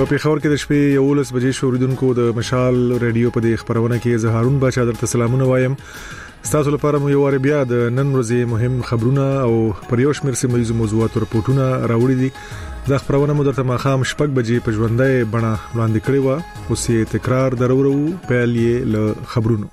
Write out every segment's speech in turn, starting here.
په پیښور کې د شپې 11 بجې شوریدونکو د مشال ریډیو په دې خبرونه کې زه هارون بچا درته سلامونه وایم. ستاسو لپاره مو یو وار بیا د نن ورځې مهم خبرونه او پر یو شمېر سیمه موضوعاتو راپورټونه راوړي دي. دا خبرونه مو درته ماخام 6 بجې په ژوندۍ بڼه وړاندې کړې و. اوس یې تکرار درورو پیل یې له خبرونو.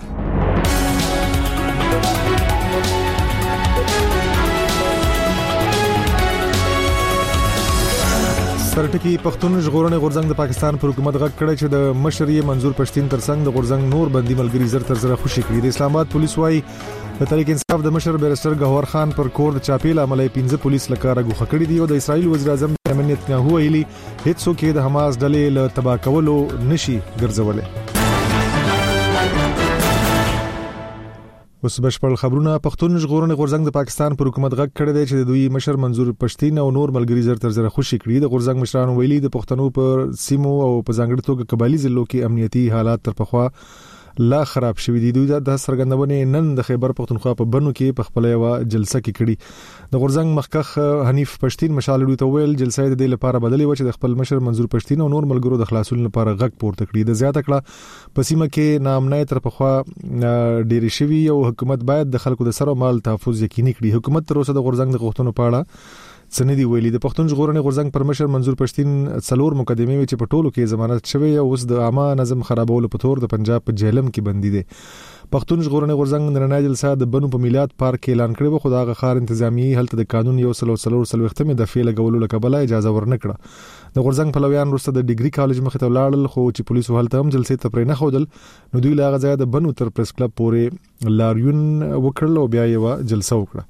سرټکی پښتون ژغورنې غورځنګ د پاکستان پر حکومت غږ کړی چې د مشري منظور پښتين ترڅنګ د غورځنګ نور بندي ملګری زر تر زره خوشي کړي. د اسلام آباد پولیس وايي د تحریک انصاف د مشر بیرسټر گوهر خان پر کور د چاپیل عملي 15 پولیس لکاره غوښه کړی دی او د اسرایل وزیر اعظم بنیامین نتنیاهو ویلي هیڅ څوک د حماس ډلې له تبا کولو نشي ګرځولای. اوس بشپړ خبرونه. پښتون ژغورنې غورځنګ د پاکستان پر حکومت غږ کړی دی چې د دوی مشر منظور پښتين او نور ملګری زر تر زره خوشي کړي. د غورځنګ مشرانو ویلي د پښتنو پر سیمو او په ځانګړي توګه قبایلی ضلعو کې امنیتي حالات تر پخوا لا خراب شوي دي. دوی د سرګندونې نن د خیبر پختونخوا په بنو کې په خپل یو جلسه کې کړي. د غورځنګ مخکخ حنیف پښتين مشال لوي ته ویل جلسه د دې لپاره بدلې و چې د خپل مشر منظور پښتين او نور ملګرو د خلاصون لپاره غږ پورته کړي. د زیاته کړه په سیمه کې نامنای تر پخوا ډېری شوي او حکومت باید د خلکو د سر او مال تحفظ یقیني کړي. حکومت تر اوسه د غورځنګ د غوښتنو په اړه سندي ویلي. د پښتون ژغورنې غورځنګ پر مشر منظور پښتين څلور مقدمې وی چې په ټولو کې ضمانت شوی او اوس د عامه نظم خرابولو په تور د پنجاب په جهلم کې بندي دي. پښتون ژغورنې غورځنګ نن جلسه د بنو په میلاد پارک اعلان کړی و. خدای غخار انتظامی هلته د قانون یو سلوختمه د فعل غولو لکبل اجازه ورنکړه. د غورځنګ پلویان وروسته د ډیګري کالج مخ ته لاړل خو چې پولیسو هلته هم جلسې ته پرې نه خودل نو دوی لا غځای د بنو تر پریس کلب پورې لاریون وکړل او بیا یو جلسه وکړه.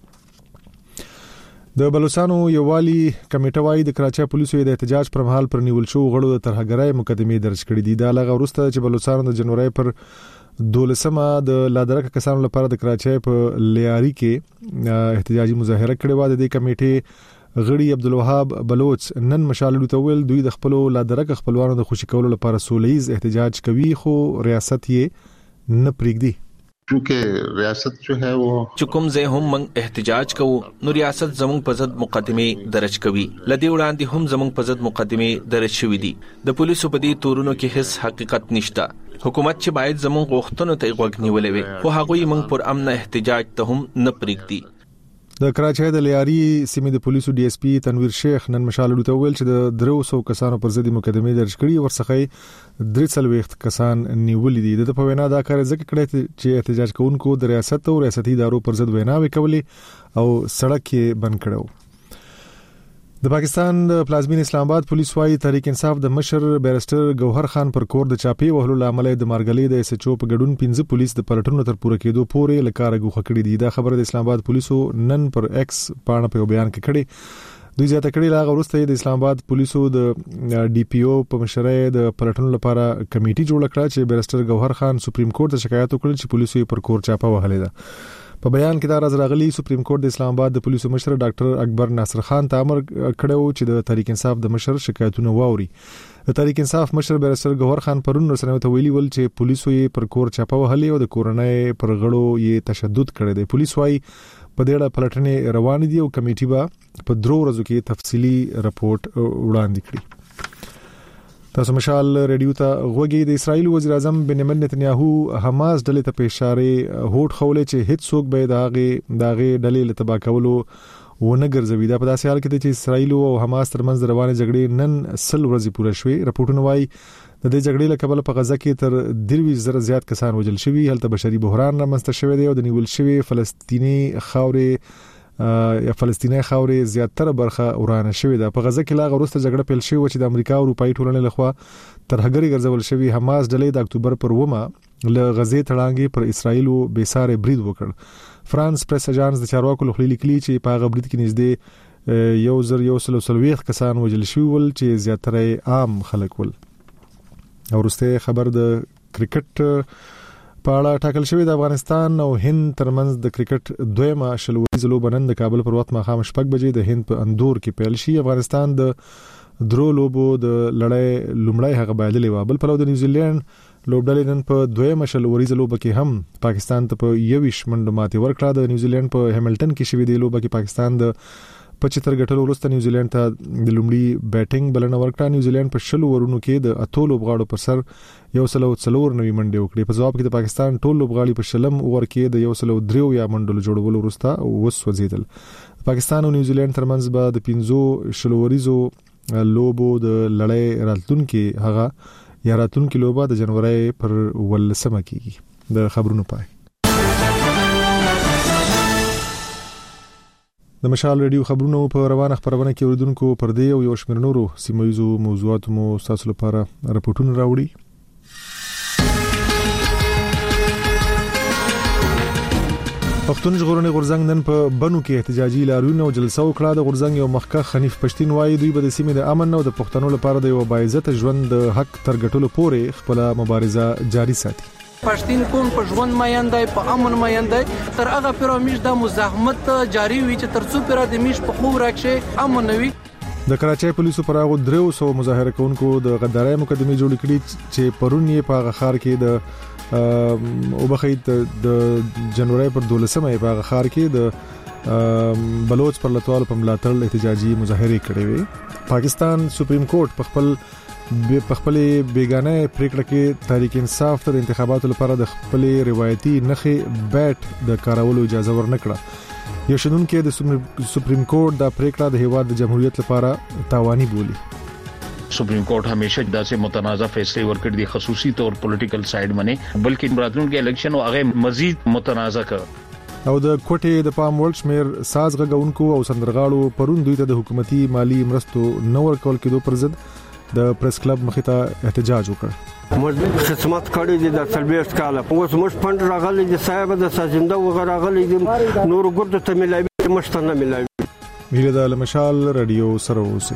د بلوچستانو یووالي کمیټه وايي د کراچۍ پولیسو د احتجاج پر مهال پر نیول شو غړو د ترهګرۍ مقدمې درج کړې دي. دا لغه وروسته چې بلوچستان د جنوري پر 12مه د لادرکه کسانو لپاره د کراچۍ په لیاري کې احتجاجي مظاهره کړې و. د دې کمیټې غړي عبدالوهاب بلوچ نن مشال لوي ول دوی د خپل لادرکه خپلوانو د خوشی کولو لپاره سولهیز احتجاج کوي خو ریاست یې نه پریږدي. چونکہ ریاست جو ہے وہ چکم زه هم من احتجاج کو نو ریاست زمون په ضد مقدمه درج کوي. لدی وړاندې هم زمون په ضد مقدمه درج شوې دي. د پولیسو په دې تورونو کې هیڅ حقیقت نشته. حکومت چې باید زمون غوښتنو ته غوږ نیولې وي خو هغه من پر امن احتجاج ته هم نه پریږدي. د کراچۍ د لیاري سیمې د پولیسو ډي اس پی تنویر شیخ نن مشال لوي ویل چې د 300 کسانو پر ضد مقدمه درج کړي ورڅخه 330 کسان نیولې دي. د په وینا دا کار ځکه کړی چې احتجاج کوونکو د ریاست او ریاستي ادارو پر ضد ویناوي کولې او سړک یې بند کړو. د پاکستان د پلازمین اسلام آباد پولیس وايي تحریک انصاف د مشر بیرسټر گوهر خان پر کور د چاپی وهلو لامل د مارګلې د اس ایچ او په ګډون 15 پولیس د پلټونو تر پوره کېدو پورې لکاره غوښه کړې دي. دا خبره د اسلام آباد پولیسو نن پر ایکس پاڼه په بیان کې کړې. دوی زیاته کړي لاغه ورسته د اسلام آباد پولیسو د ډي پی او په مشرۍ د پلټونو لپاره کمیټي جوړ کړه چې بیرسټر گوهر خان سپریم کورټ ته شکایت وکړ چې پولیسو پر کور چاپه وهلې ده. په بیان کې دا راز راغلی سپریم کورټ د اسلام آباد د پولیسو مشر ډاکټر اکبر ناصر خان ته امر کړو چې د تحریک انصاف د مشر شکایتونه واوري. د تحریک انصاف مشر بیرسټر گوهر خان پرون رسنیو ته ویلي ول چې پولیسو یې پر کور چاپه وهلې او د کورنۍ پر غړو یې تشدد کړی دی. پولیس وايي په دې اړه پلټنې روان دي او کمیټي به په 3 ورځو کې تفصیلی رپورت وړاندې کړي. تاسو مشال ریډیو ته غوږی. د اسرایل وزیر اعظم بنیامین نتنیاهو حماس ډلې ته په اشاره هوټ خولې چې هیڅ څوک به داغه ډلې له تبا کولو ونه ګرځوي. دا په داسې حال کې چې اسرایل او حماس ترمنځ روانه جګړې نن 100 ورځې پوره شوې. راپورټونه وايي د دې جګړې له کبله په غزه کې تر 23,000 زیات کسان وژل شوي. هلته بشري بحران رامنځته شوی دی او د نیول شوی فلسطینی خاورې زیاتره برخه ورانه شوې ده. په غزه کې لا غوسته جګړه پیل شوې چې د امریکا او اروپאי ټولنې لخوا ترهګری ګرځول شوی. حماس ډلې د اکتوبر پر 1 له غزې تړانګې پر اسرایل او بیساره برید وکړ. فرانس پریس اژانس د چارواکو لخوا لیکلي چې په هغه برید کې نږدې 1,130 کسان وژل شوي ول چې زیاتره عام خلک ول. ورسته خبر د کرکټ په اړه ټاکل شوی د افغانستان او هند ترمنځ د کرکټ دویمه شلوريزه لوبه نن د کابل پر وخت ماښام 6 بجې د هند په اندور کې پیل شي. افغانستان د درو لوبو د لړۍ لومړی هغه بایللې و. بل پلو د نیوزیلند لوبډلې نن په دویمه شلوريزه لوبه کې هم پاکستان ته په 21 منډه ماتې ورکړه. د نیوزیلند په هیملټن کې شوې دی لوبه کې پاکستان د 75 ګټلو وروسته نیوزیلند ته د لومړي بیټینګ بلنه ورکړه. نیوزیلند په 20 ورونو کې د اتو لوبغاړو پر سر 104 منډې وکړې. په ځواب کې د پاکستان ټول لوبغاړي په شلم اوور کې د 103 یا منډلو جوړولو وروسته وسوځیدل. پاکستان او نیوزیلند ترمنځ به د 15 شلوریزو لوبو د لړۍ راتلونکي لوبه د جنوري پر 18 کېږي. د خبرونو پای. د مشال ریډیو خبرونو په روانه خبرونه کې اوریدونکو پر دې او یو شمېر نورو سیمایي موضوعات مو تاسو لپاره راپورټونه راوړي. پښتون ژغورنې غورځنګ نن په بنو کې احتجاجي لاریون او جلسه وکړه. د غورځنګ یو مخکښ حنیف پښتین وایي دوی به د سیمې د امن او د پښتنو لپاره د یو باعزت ژوند د حق تر ګټلو پورې خپل مبارزه جاري ساتي. پښتين کوم په ژوند مایندای په امن مایندای تر هغه پیرامید د مزاحمت جاری وي چې تر څو پر د میش په خو راکشه امن وي. د کراچۍ پولیسو پر هغه 300 مظاهره کوونکو د غدارۍ مقدمه جوړ کړې چې پرون یې په غخار کې د وبخید د جنوري پر 12مه په غخار کې د بلوچ پر لټوال په ملاتړ احتجاجي مظاهره کړې وي. پاکستان سپریم کورټ په خپل بیگانه پریکړه کې تحریک انصاف ته د انتخاباتو لپاره د خپل روایتي نخې بیټ د کارولو اجازه ورنکړه. یو شنن کې د سپریم کورټ د پریکړه د هیواد د جمهوریت لپاره تاوانی بولی. سپریم کورټ همیشه داسې متنازع فیصله ورکړي دي خصوصي طور پولیټیکل سایډ باندې بلکې راتلونکي الیکشن او هغه مزید متنازع کړ. او د کوټې د پام ورلد شمیر ساز غږونکو او سندرغاړو پرون دوی ته د حکومتي مالی مرستو نور کول کېدو پر ضد د پریس کلب مخې ته احتجاج وکړ. موږ خدمت کړی دي د سلبیست کاله اوس موږ پند راغلي دي صاحب د سازنده وغیرہ راغلي دي نور ګرد ته ملایي مشتنه ملایي. ویل د مشال رادیو سره اوسه.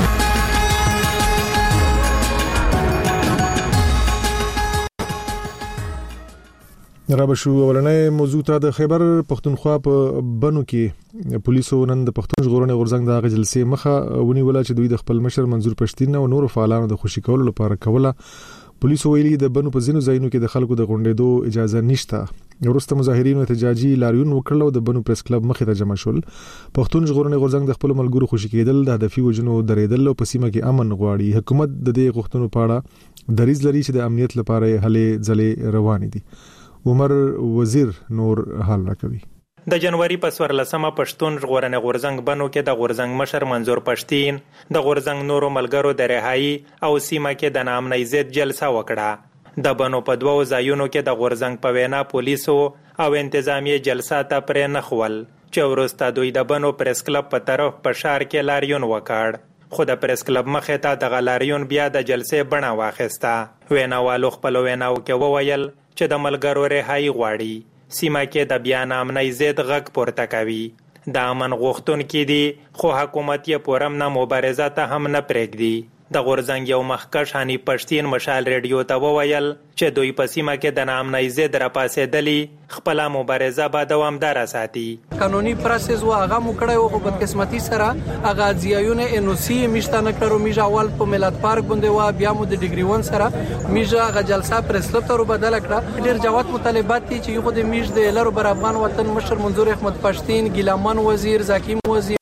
رابشو ولنې موضوع ته د خیبر پښتونخوا په بنو کې پولیسو نن د پښتون ژغورنې غورځنګ د جلسې مخه ونیول چې دوی د خپل مشر منظور پښتین او نور فعالانو د خوشی کولو لپاره کوله. پولیسو ویلي د بنو په ځینو ځایونو کې د خلکو د غونډېدو اجازه نشته. وروسته مظاهرینو احتجاجي لاریون وکړل او د بنو پریس کلب مخې ته جمع شول. پښتون ژغورنې غورځنګ د خپل ملګرو خوشی کېدل د هدفي وجنو درېدل او په سیمه کې امن غواړي. حکومت د دې غوښتنو په اړه دریځ لري چې د امنیت لپاره هلې ځلې روان دي. عمر وزیر نور حال راکوي. د جنوري په 14مه پښتون ژغورنې غورځنګ بنو کې د غورځنګ مشر منظور پښتین د غورځنګ نورو ملګرو د رهایی او سیمه کې د نامنۍ ضد جلسه وکړه. د بنو په 2 ځایونو کې د غورځنګ په وینا پولیسو او انتظامیه جلسه ته پرې نخول چې وروسته دوی د بنو پریس کلب په طرف په شار کې لاریون وکړ. خو د پریس کلب مخې ته د غلاریون بیا د جلسې بڼه واخیسته. ویناوالو خپل ویناو کې وویل چې د ملګرو رهایی غواړي. سیمه کې د بیان امنۍ ضد غږ پورته کوي. د امن غوښتونکي دي خو حکومت یې پورم نه مبارزه ته هم نه پرېږدي. د غورځنګ یو مخکښ حنیف پښتین مشال ریډیو ته وویل چې دوی په سیمه کې د نامنۍ ضد راپاسېدلي خپل مبارزه به دوامداره ساتي. قانوني پروسس و هغه مو کړی و خو بدقسمتي سره هغه ځایونه انوسی میشتنه کړو. میجا اول په ملت پارک باندې و بیا مو د ډیګری ون سره میجا هغه جلسه پرسلپ ته بدل کړه. ډیر جوات مطالبات دي چې یو د میج د لرو بر افغان وطن مشر منظور احمد پښتین ګیلمان وزیر زکیم وزیر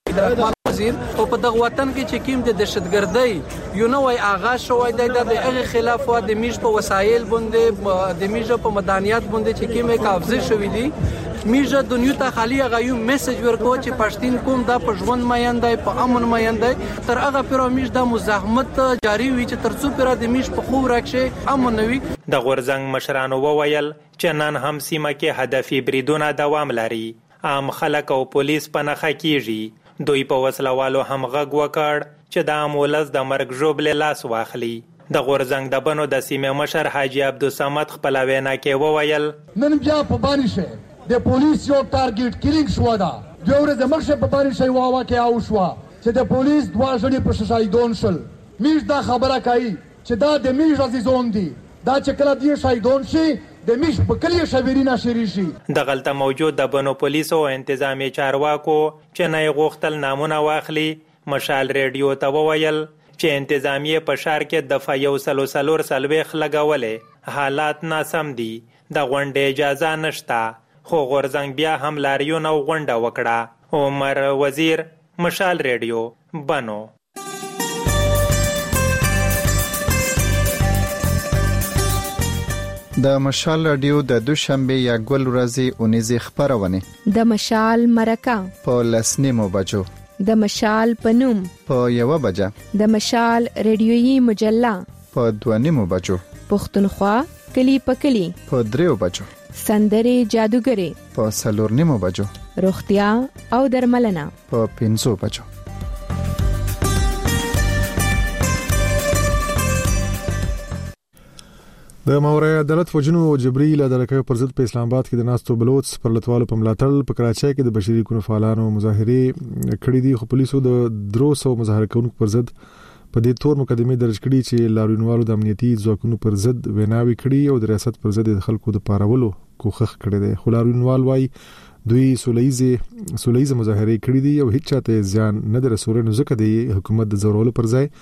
او په دغه وطن کې چې کیم د دهشتګردۍ یو نوې آغاز شوی دی د هغه خلاف و د میج په وسایل باندې د میج په مدانیات باندې چې کیم قبضه شوې دي. میجا دنیا ته خالی غو میسج ورکو چې پښتين کوم د په ژوند مایندای په امن مایندای تر هغه پیرامید د مزاحمت جاری وي چې تر څو پر د میج په خو راکشه امن وي. د غورځنګ مشرانو وویل چې نن هم سیمه کې هدفي بریدونه دوام لري. عام خلک او پولیس په نخښه کیږي. دوی په وسلوالو هم غږ وکړ چې د امولز د مرګ ژوبل لاس واخلي. د غورځنګ د بنو د سیمې مشر حاجی عبدالصمد خپل وینا کې وویل نن بیا په باندې د پولیس یو ټارګټ کیلینګ شو دا د ورځې مخه په باندې واوا کې او شو چې د پولیس دوا ژوندې په شایدون شل. میش دا خبره کوي چې دا د میش عزیزون دي دا چې کله دی شایدون شي د میش په کلیه شویرینا شریشي. د غلطه موجود د بنو پولیس او انتظامی چارواکو چې نه غوښتل نامونه واخلي. مشال ریډیو ته وویل چې انتظامیه په شار کې د فایو سلور سلويخ لګولې حالات ناسم دي. د غونډې اجازه نشته خو غورځنګ بیا هم لاریون او غونډه وکړه. عمر وزیر مشال ریډیو بنو. د مشال رادیو د دوشنبه یا ګل ورځې اونیزه خبرونه د مشال مرکه په لسنیمو بجو، د مشال پنوم په 1 بجه، د مشال ریډیویی مجله په 2 بجو، پښتونخوا کلی په کلی په 3 بجو، سندري جادوګری په 4 بجو، روغتیا او درملنه په 5 بجو. د ماورای عدالت وجنو او جبري له دلکې پر ضد په اسلام آباد کې د ناستو بلوچ پر لټوالو په ملاتړ په کراچۍ کې د بشري حقوقو فعالانو مظاهره کړې دي، خو پولیسو د 300 مظاهره کوونکو پر ضد په دې تور مقدمه درج کړې چې لاریونوالو د امنیتي ځواکونو پر ضد ویناوي کړې او د ریاست پر ضد د خلکو د پارولو کوښښ کړی دی. خو لاریونوال وايي دوی سولېزه مظاهره کړې دي او هیڅ چاته ځان نه درسوري، نو ځکه د حکومت د زورولو پر ځای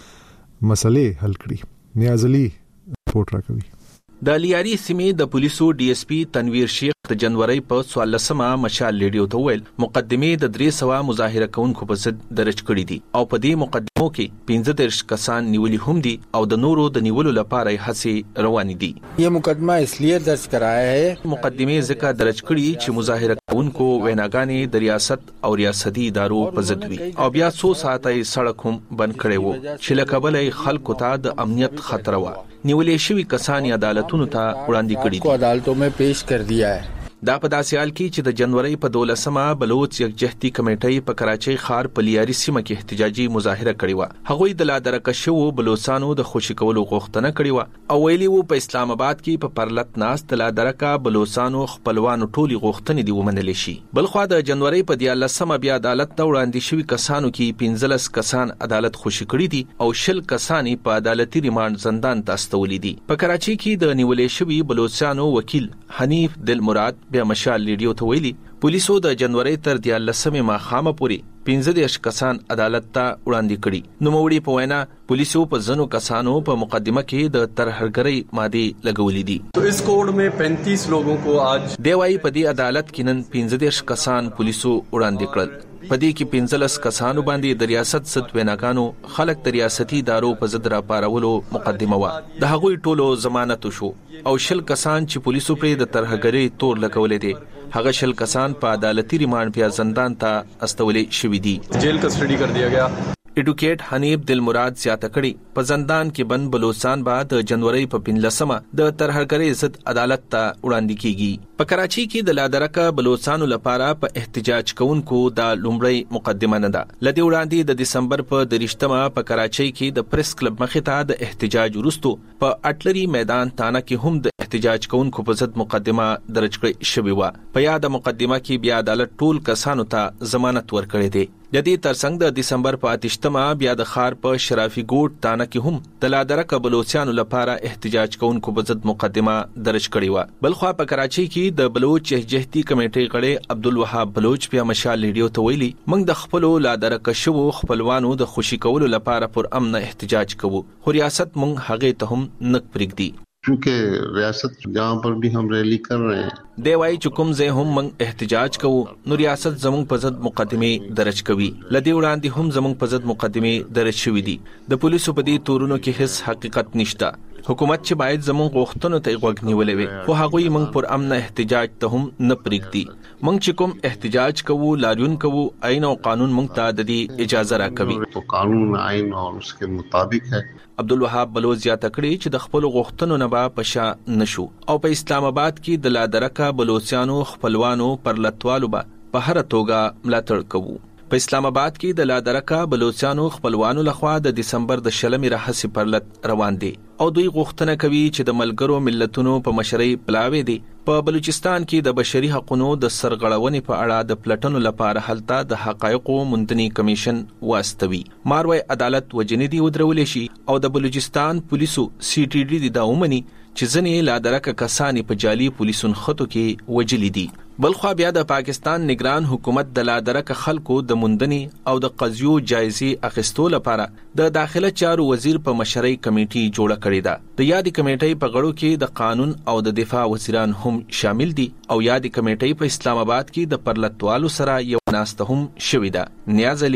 مسلې حل کړي. نیاز علي رپورټ راکوي. د لیاري سیمې د پولیسو ډي اس پی تنویر شیخ د جنوري په 14مه مشال ریډیو ته ویل مقدمه د 300 مظاهره کوونکو په ضد درج کړې دي او په دې مقدمو کې 15 کسان نیولي هم دي او د نورو د نیولو لپاره هڅې روانې دي. یہ مقدمه اسلیے درج کرایا ہے مقدمه ځکه درج کړي چې مظاهره کوونکو ویناګانې د ریاست او ریاستي ادارو په ضد وي او بیا 100 ساعته سړک هم بند کړي وو چې لکبلې خلکو ته د امنیت خطر و. نیولې شوی کسان عدالتونو ته وړاندې کړي دي، عدالتوں میں پیش کر دیا ہے. دا په داسې حال کې چې د جنوري په 12مه بلوچ یکجهتي کمیټې په کراچۍ ښار په لیاري سیمه کې احتجاجي مظاهره کړې و. هغوی د لادرکه شوو بلوچستانو د خوشي کولو غوښتنه کړې و او ویلي وو په اسلام آباد کې په پرلط ناس د لادرکه بلوچستانو خپلوانو ټولي غوښتنې دی ومنل شي. بلخو د جنوري په 14مه بیا عدالت ته وړاندې شوی کسانو کې 15 کسان عدالت خوشي کړی دي او 10 کسان په عدالتي ریماند زندان ته استولې دي. په کراچۍ کې د نیولې شوی بلوچستانو وکیل حنیف دل مراد بیا مشال ریډیو ته ویلي پولیسو د جنوري تر 14مه ماخامه پورې 15 کسان عدالت ته وړاندې کړي. نو موړي په وینا پولیسو په ځنو کسانو په مقدمه کې د ترهګرۍ ماده لګولې دي. تو اس کوډ में 35 لوگوں کو आज دیوای په دې عدالت کې نن 15 کسان پولیسو وړاندې کړل. په دې کې 15 کسانو باندې د ریاست ست ویناګانو خلک د ریاستي ادارو په ضد را پارولو مقدمه و. د هغوی ټولو ضمانت شو او 10 کسان چې پولیسو پر د ترهګرۍ تور لګولې دي هغه 10 کسان په عدالتي ریماند بیا زندان ته استولې شوې دي. جیل کسټډي کر دیا گیا. ایډوکیټ حنیف دل مراد زیاته کړي په زندان کې بند بلوچستان بعد جنوري په 15مه د ترهګرۍ ضد عدالت ته وړاندې کیږي. په کراچۍ کې د لادرکه بلوچستانو لپاره په احتجاج کوونکو د لومړی مقدمه نه ده. لدې وړاندې د دسمبر په 30مه په کراچۍ کې د پریس کلب مخې ته د احتجاج وروسته په اټلري میدان تانه کې هم د احتجاج کوونکو په ضد مقدمه درج کړې شوې و. په یاد مقدمه کې بیا عدالت ټول کسانو ته ضمانت ورکړي دي. د دې ترڅنګ د دسمبر په 8مه بیا د خار په شرافي ګوټ تانه کې هم د لادرکه بلوچستانو لپاره احتجاج کوونکو په ضد مقدمه درج کړې و. بلخو په کراچۍ کې د بلوچ یکجهتي کمیټې غړي عبدالوهاب بلوچ بیا مشال ریډیو ته ویلي موږ د خپل لادرکه شوو خپلوانو د خوشي کولو لپاره پر امن احتجاج کوو خو ریاست موږ هغه ته هم نک پرېږدي. چونکہ ریاست جہاں پر بھی ہم ریلی کر رہے ہیں دیوای چکم زه هم من احتجاج کوو نو ریاست زمون په ضد مقدمه درج کوي. لدی وړاندې هم زمون په ضد مقدمه درج شوې دي. د پولیسو په دې تورونو کې هیڅ حقیقت نشته. حکومت چې باید زمون غوښتنو ته غوږ نیولې وي خو هغوی موږ پر امن احتجاج ته هم نه پرېږدي. موږ چې کوم احتجاج کوو لاریون کوو عین او قانون موږ ته د دې اجازه راکوي. تو قانون عین اور اس کے مطابق ہے. عبدالوهاب بلوچ زیاته کړي چې د خپل غوښتنو نه به پشا نشو او په اسلام آباد کې د لادرکه بلوچستانو خپلوانو پر لټوالو به په هر توګه ملاتړ کوو. په اسلام آباد کې د لادرکه بلوچستانو خپلوانو لخوا د دسمبر د 10مې راهسي پرلط روان دي او دوی غوښتنه کوي چې د ملګرو ملتونو په مشرۍ پلاوي دي په بلوچستان کې د بشري حقوقو د سرغړونې په اړه د پلټنو لپاره هلته د حقایقو مندني کمیشن واستوي. ماروي عدالت وجنې دی ودرول شي او د بلوچستان پولیسو سی ټي ډي د اومني چې ځنې لادرکه کسانی په جعلي پولیسون خطو کې وجلی دي. بلخو بیا د پاکستان نگران حکومت د لادرکه خلکو د مندني او د قضیو جایزې اخیستو لپاره د داخله چارو وزیر په مشرۍ کمیټي جوړه کړې ده. د یادې کمیټې په غړو کې د قانون او د دفاع وزیران هم شامل دي او یادې کمیټې په اسلام آباد کې د پرلطوالو سره یو ناسته هم شوې ده. نیاز علي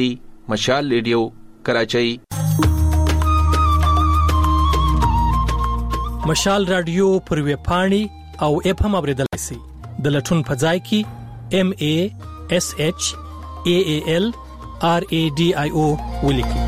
مشال ریډیو کراچۍ. مشال رادیو پر ویب پاڼې او اپ هم اوریدلای شئ. د لټون په ځای کې MASHALRADIO ولیکئ.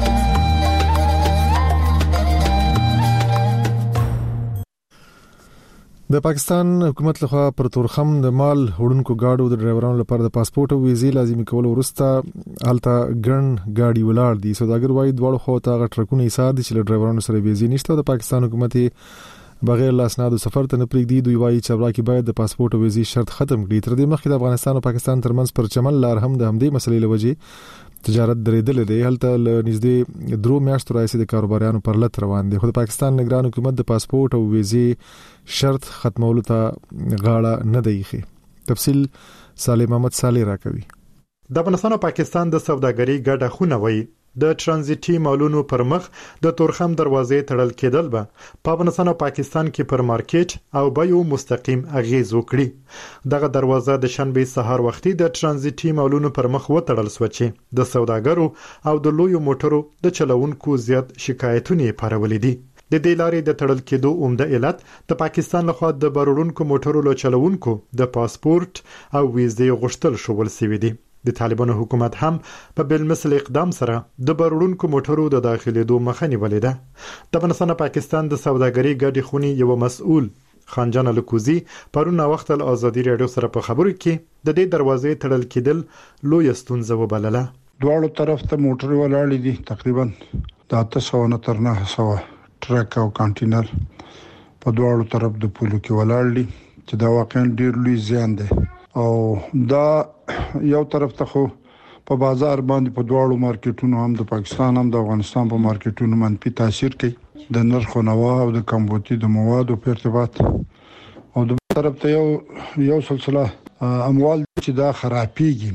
د پاکستان حکومت لخوا پر تورخم د مال وړونکو گاډو د ډرایورانو لپاره د پاسپورت او ویزې لازمي کول ورسته الته ګڼ گاډي ولاړ دي. سوداګر وايي دواړو خو ته غټرکونه ایثار دي چې له ډرایورانو سره ویزې نشته. د پاکستان حکومت بغیر لاسنادو سفر ته نه پریږدي. دوی وايي چې راکې باید د پاسپورت او ویزې شرط ختم کړي. تر دې مخکې د افغانستان او پاکستان ترمنځ پر چمن لار هم د همدې مسلې لوجې تجارت درېدل دي. هلته نږدې 3 میاشتو راځي د کاروباریانو پر لټ روان دي. خو د پاکستان نگران حکومت د پاسپورت او ویزې شرط ختمولو ته غاړه نه دی خي. تفصیل صالح محمد صالح راکوي. د افغانستان او پاکستان د سوداګرۍ ګډه خونه وای د ترانزیتي مالونو پر مخ د تورخم دروازې تړل کېدل به په افغانستان او پاکستان کې پر مارکیټ او بایو مستقیم اغیز وکړي. دغه دروازه د شنبه سهار وختي د ترانزیتي مالونو پر مخ وتړل شو چې د سوداګرو او د لویو موټرو د چلوونکو زیات شکایتونه پارولې دي. د دې لارې د تړل کېدو عمده علت د پاکستان لخوا د بارونکو موټرو له چلوونکو د پاسپورت او ویزې غوښتل شول سوي دي. د طالبانو حکومت هم په بلمثل اقدام سره د بارونکو موټرو د داخليدو مخه نیولې ده. د افغانستان او پاکستان د سوداګرۍ ګډې خونې یو مسؤل خانجان الکوزی پرونه وخت ال ازادي رادیو سره په خبرو کې د دې دروازې تړل کېدل لوی ستونزه وبلله. دواړو طرف ته موټر ولاړې دي. تقریبا د 800 تر 900 ټرک او کانټینر په دواړو طرف د پولو کې ولاړ دي چې دا واقعا ډیر لوی زیان دی. او دا یو طرف ته خو په بازار باندې په دواړو مارکیټونو هم د پاکستان هم د افغانستان په مارکیټونو منفي تاثیر کوي. د نرخ نوو او د کمبودي د موادو په ارتباط او د طرف ته یو سلسله اموال چې دا خرابېږي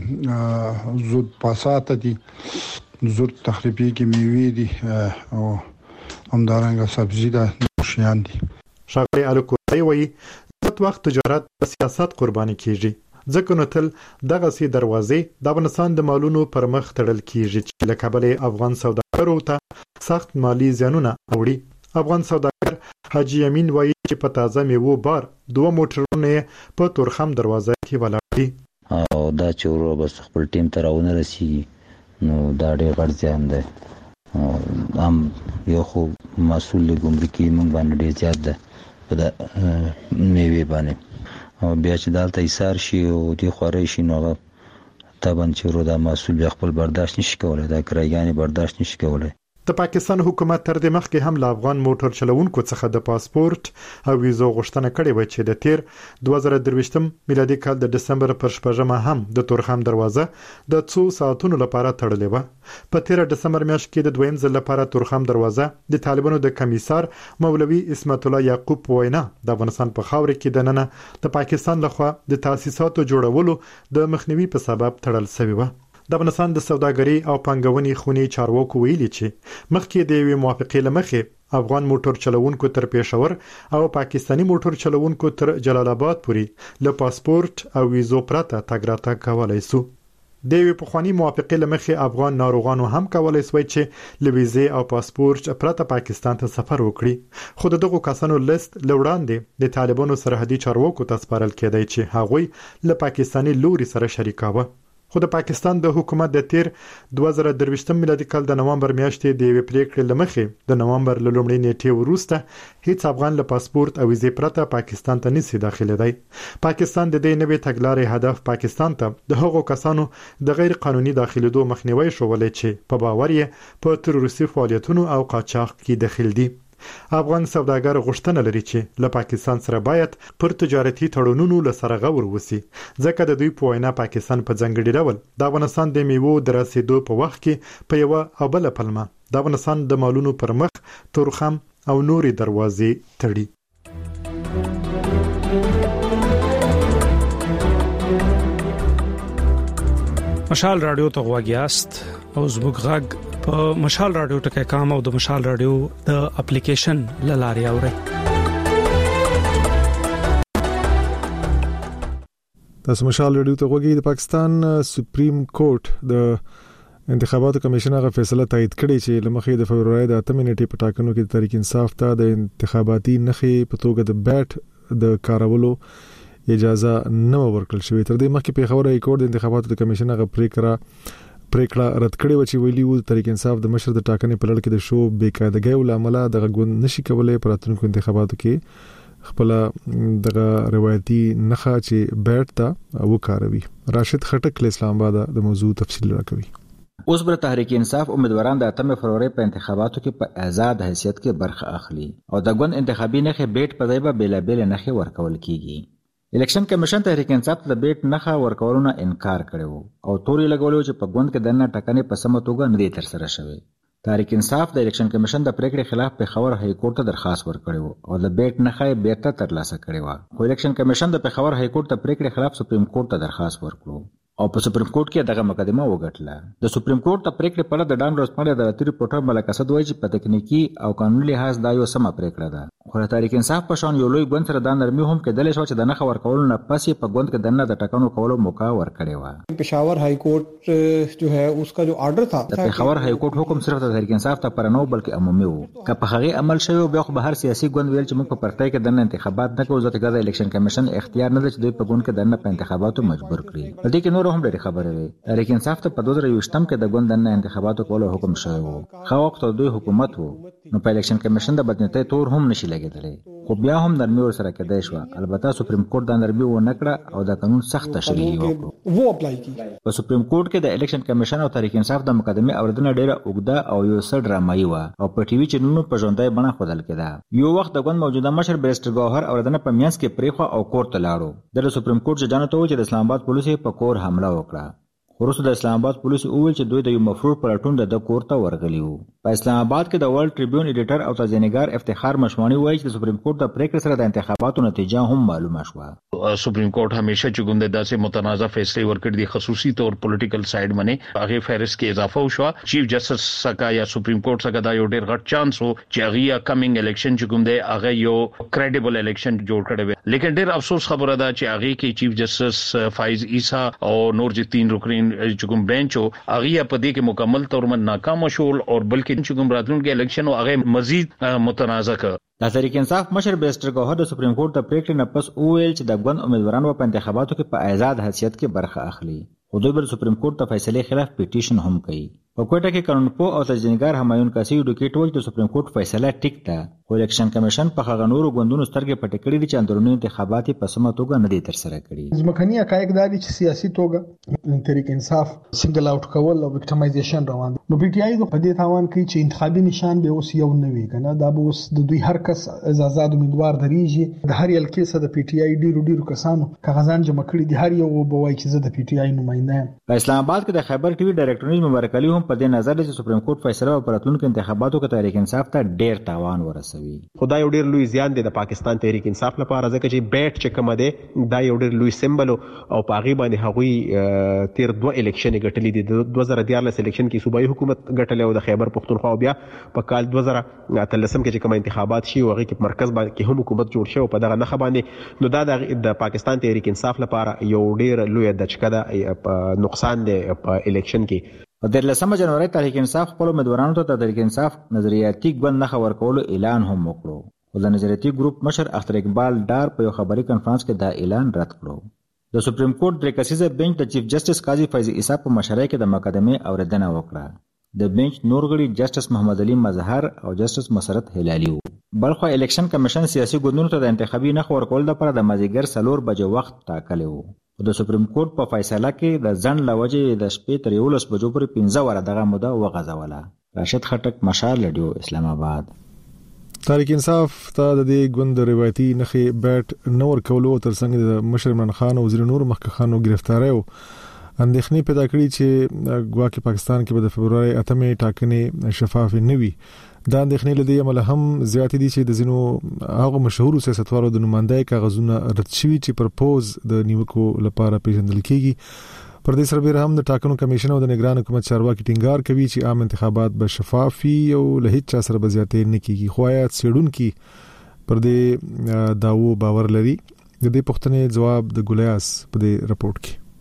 زود پاسات دي زود تخریبېږي میوې دي او همدارنګه سبزی ده شیان دي. شاغلی الکوزی وایي وخت تجارت په سیاست قرباني کیږي ځکه نو تل دغه سي دروازې د افغانستان د مالونو پر مخ تړل کیږي چې له کبله افغان سوداګرو ته سخت مالی زیانونه اوړي. افغان سوداګر حاجی امین وایي چې په تازه میوه بار 2 موټرونه په تورخم دروازه کې ولاړ دي او دا چورو بس خپل ټیم ته راونه رسیږي نو دا ډېر غړ ځان دی. هم یو خو مسؤل ګمرکي مونږ باندې ډېر زیات ده په میوه باندې او بیا چې دالته ایثار شي او دی خوري شي نو طبعا چې دا مسؤل خپل برداشت نشي کولای دا کرایګانی برداشت نشي کولای. د پاکستان حکومت تر دې مخکې هم له افغان موټر چلوونکو څخه د پاسپورت او ویزو غوښتنه کړې و چې د تیر 2023 میلادي کال د دسمبر پر 8مه هم د تورخم دروازه د 2 ساعتونو لپاره تړلې و. په تیر دسمبر میاشت کې د دویم ځل لپاره تورخم دروازه د طالبانو د کمیسار مولوي اسمت الله یعقوب وینا د افغانستان په خاور کې د ننه د پاکستان لخوا د تاسیساتو جوړولو د مخنیوي په سبب تړل شوی و. د افغانستان د سوداګرۍ او پنګونې خونې چارواکو ویلي چې مخکې د یوې موافقې لمخې افغان موټر چلوونکو تر پېښور او پاکستانی موټر چلوونکو تر جلال آباد پورې له پاسپورت او ویزو پرته تګ راتګ کولای شو. د یوې پخوانی موافقې لمخې افغان ناروغانو هم کولای شوی چې له ویزې او پاسپورت پرته پاکستان ته سفر وکړي. خو دغه کسانو لیست لوړاندې د طالبانو سرحدي چارواکو ته سپارل کېدای چې هغوی له پاکستانی لوري سره شریکاوه. خو د پاکستان د حکومت د تیر 2023 میلادي کال د نومبر میاشتې د یوې پریکړې لمخې د نومبر له لومړۍ نیټې وروسته هیڅ افغان له پاسپورت او ویزې پرته پاکستان ته نشي داخليدای. پاکستان د دې نوې تګلارې هدف پاکستان ته د هغو کسانو د غیر قانوني داخليدو مخنیوي شولې چې په باور یې په تروریستي فعالیتونو او قاچاق کې دخیل دي. افغان سوداګر غوښتنه لري چې له پاکستان سره باید پر تجارتي تړونونو لسره غور وسی ځکه د دوی په وینا پاکستان په ځنګړي ډول د افغانستان د میوو د رسیدو په وخت کې په یو او بل پلمه د افغانستان د مالونو پر مخ تورخم او نوري دروازې تړي. مشال رادیو ته غواګیاست او زموږ غږ په مشال رادیو ټکي کام او د مشال رادیو د اپلیکیشن لاري اوري. تاسو مشال رادیو ته غوږی. د پاکستان سپریم کورټ د انتخاباتو کمیشن هغه فیصله تایید کړې چې لمخې د فبرवरी د 8 نیټې په ټاکنو کې تحریک انصاف ته د انتخاباتي نخې په توګه د بیټ د کارولو اجازه نه ورکړل شوې. تر دې مخکې پیښور های کورټ د انتخاباتو د کمیشن هغه پریکړه رد کړې و چې ویلي وو تحریک انصاف د مشر د ټاکنې په لړ کې د شو بیقاعدګۍ ولامل د غوند نشي کولای پر راتلونکو انتخاباتو کې خپل دغه روایتي نخا چې بیټ تا وکاروي. راشد خټک له اسلام آباد د موضوع تفصیل راکوي. اوس بر تحریک انصاف امیدواران د 8 فروری په انتخاباتو کې په آزاد حیثیت کې برخه اخلي او د غوند انتخابي نخې بیټ په ځای به بیلابل نخې ورکول کیږي. الیکشن کمیشن تحریک انصاف ته د بیټ نخه ورکولو نه انکار کړو او توري لګولو چې په غوند کې دنه ټکنې په سم توګه نه دي تر سره شوی. تحریک انصاف د الیکشن کمیشن د پریکړې خلاف پیښور های کورټ ته درخواست ورکړو او د بیټ نخه بیرته ترلاسه کړې و. خو الیکشن کمیشن د پیښور های کورټ ته پریکړې خلاف سپریم کورټ ته درخواست ورکړو او په سپریم کورټ کې دغه مقدمه وګټله. د سپریم کورټ ته پریکړې په اړه د ډان ورځپاڼې عدالتي ریپورټر ملک اسد وایي چې په تکنیکی او قانوني لحاظ دا یو سمه پریکړه ده. خو تحریک انصاف په شان یو لوی ګوند سره دا نرمي هم کېدلی شو چې د نخ ورکولو نه پسې په ګوند کې دنه د ټاکنو کولو موقع ورکړې و. पेशावर हाई कोर्ट जो है उसका जो ऑर्डर था د پیښور های کورټ حکم صرف د تحریک انصاف ته پر نه بلکې عمومي وو. که په هغه عمل شوی بیا خو به هر سیاسي ګوند ویل چې موږ په پرتای کې دنه انتخابات نه کوو ځکه د الیکشن کمیشن اختیار نه لري چې دوی په ګوند کې دنه په انتخاباتو مجبور کړي. د دې کې نور هم ډېر خبره وي. تحریک انصاف ته په 2020 کې د ګوند دنه انتخاباتو کولو حکم شوی وو. خو وخت دوی حکومت وو نو په الیکشن کمیشن د بدنیتۍ تور هم نشي لګیدلی. خو بیا هم نرمي ورسره کېدای شو. البته سپریم کورټ دا نرمي و نه کړه او د قانون سخت تشریح وکړه. वो اپلای کی په سپریم کورټ کې د الیکشن کمیشن او تحریک انصاف د مقدمه اوریدنه ډیره اوږده او یو څه ډرامایي و او په ټي وي چینلونو په ژوندۍ بڼه ښودل کېده. یو وخت د ګوند موجوده مشر بیرسټر ګوهر اوریدنه په میانس کې پریخوا او کورټ ته لاړو. د سپریم کورټ ججانو ته و چې د اسلام آباد پولیسو په کور حمله وکړه. وروسته د اسلام آباد پولیسو وویل چې دوی د یو مفرور پلټون د کور ته ورغلي وو. په اسلام آباد کې د ورلد ټریبیون ایډیټر او تازه‌نګار افتخار مشوانی وایي چې د سپریم کورټ د پریکړې سره د انتخاباتو نتیجه هم معلومه شوه. سپریم کورټ همیشه چې کوم د داسې متنازع فیصله ورکړي دي خصوصي تور پولیټیکل سایډ باندې هغه فهرست کې اضافه وشو. چیف جسټس سکا یا سپریم کورټ سکا دا یو ډیر غټ چانس وو چې هغه کمینګ الیکشن چې کوم دی هغه یو کریډیبل الیکشن جوړ کړي وي. لیکن ډیر افسوس خبره ده چې هغه کې چیف جسټس فایز عیسی او نور جتین رکنین چې کوم بینچ هغه په دې کې مکمل تور من ناکام شول او بلکې چې کوم راتلونکي الیکشن هغه مزید متنازع کړ. د تحریک انصاف مشر بیرسټر ګوهر د سپریم کورټ د پریکړې نه پس وویل چې د ګوند امیدواران په انتخاباتو کې په آزاد حیثیت کې برخه اخلي. خو دوی بل سپریم کورټ ته فیصله خلاف پیټیشن هم کوي. په کوټه کې قانونپوه او تجزیه‌نګار همایون کاسی ډوکیټ وایي چې سپریم کورټ فیصله ټیک ده. خو الیکشن کمیشن په هغه نورو ګوندونو سترګې پټې کړې دي چې اندرونی انتخابات په سمه توګه نه دي ترسره کړي. ځمکني حقایق دا دي چې سیاسي توګه تحریک انصاف سنگل آوټ کول او وکټمایزیشن روان دي. نو پی ټی آی په دې تاوان کوي چې انتخابي نشان به اوس یو نه وي کنه. دا به اوس د دوی هر کس آزاد امیدوار درېږي. د هر یو کیسه د پی ټی آی ډیرو کسانو کاغذان جمع کړي دي. هر یو به وایي چې زه د پی ټی آی نماینده یم. په اسلام آباد کې د خیبر ټي وي ډایرکټر نجم مبارک علي هم په دې نظر لري چې سپریم کورټ فیصله په راتلونکو انتخاباتو کې تحریک انصاف ته ډېر تاوان ورسوي. خدای یو ډېر لوی زیان دی د پاکستان تحریک انصاف لپاره ځکه چې بیټ چې کوم دی دا یو ډېر لوی سمبل او په هغه باندې هغوی تیر 2 الیکشن ګټلې دي. د 2014 الیکشن کې صوبایي حکومت ګټلې او د خیبر پختونخوا او بیا په کال 2013 کې چې کوم انتخابات شي هغه کې مرکز باندې هم حکومت جوړ شو په دغه نخ باندې. نو دا د پاکستان تحریک انصاف لپاره یو ډېر لوی دچکه ده نقصان دی په الیکشن کې. په 13 جنوري تحریک انصاف خپل امیدوارانو ته د تحریک انصاف نظریاتي ګوند نخ ورکولو اعلان هم وکړو. خو د نظریاتي ګروپ مشر اختر اقبال ډار په یو خبري کانفرنس کې دا اعلان رد کړو. د سپریم کورټ د کسیزه بنچ د چیف جسټس قاضي فیض عیسی په مشرۍ کې د مقدمه اوریدنه وکړه. د بنچ نور غړي جسټس محمد علي مظهر او جسټس مسرت هلالي وو. بلخو الیکشن کمیشن سیاسي ګوندونو ته د انتخابي نخ ورکول لپاره د مازیګر 4 بجې وخت ټاکلی وو. د سپریم کورټ په فیصله کې د ځنډ لوجې د شپې تر 11 بجو پورې 15 وره دغه موده وغځوله. راشد خټک، مشال رادیو، اسلام آباد. تحریک انصاف ته د دې ګوند روایتي نخې بیټ نور کولو ترڅنګ د مشر عمران خان او وزیر نور مخکخانو گرفتاری او اندېښنې پیدا کړې چې ګواکې پاکستان کې به د فبرवरी 8 ټاکنې شفاف نه وي. دا اندېښنې لدی عمل هم زیات دي چې د زینو هغه مشهور سیاستوالو د نمائندای کاغذونه رد شوي چې پرپوز د نیوکو لپاره پیژندل کیږي. پر دې سره هم د ټاکنو کمیشن او د نگران حکومت چارواکي ټینګار کوي چې عام انتخابات به شفاف وي او له هیڅ چا سره به زیاتې نه کیږي. خو آیا څېړونکي پر دې داوو باور لري؟ د دې پوښتنې جواب د ګولیاس په دې رپورت کې.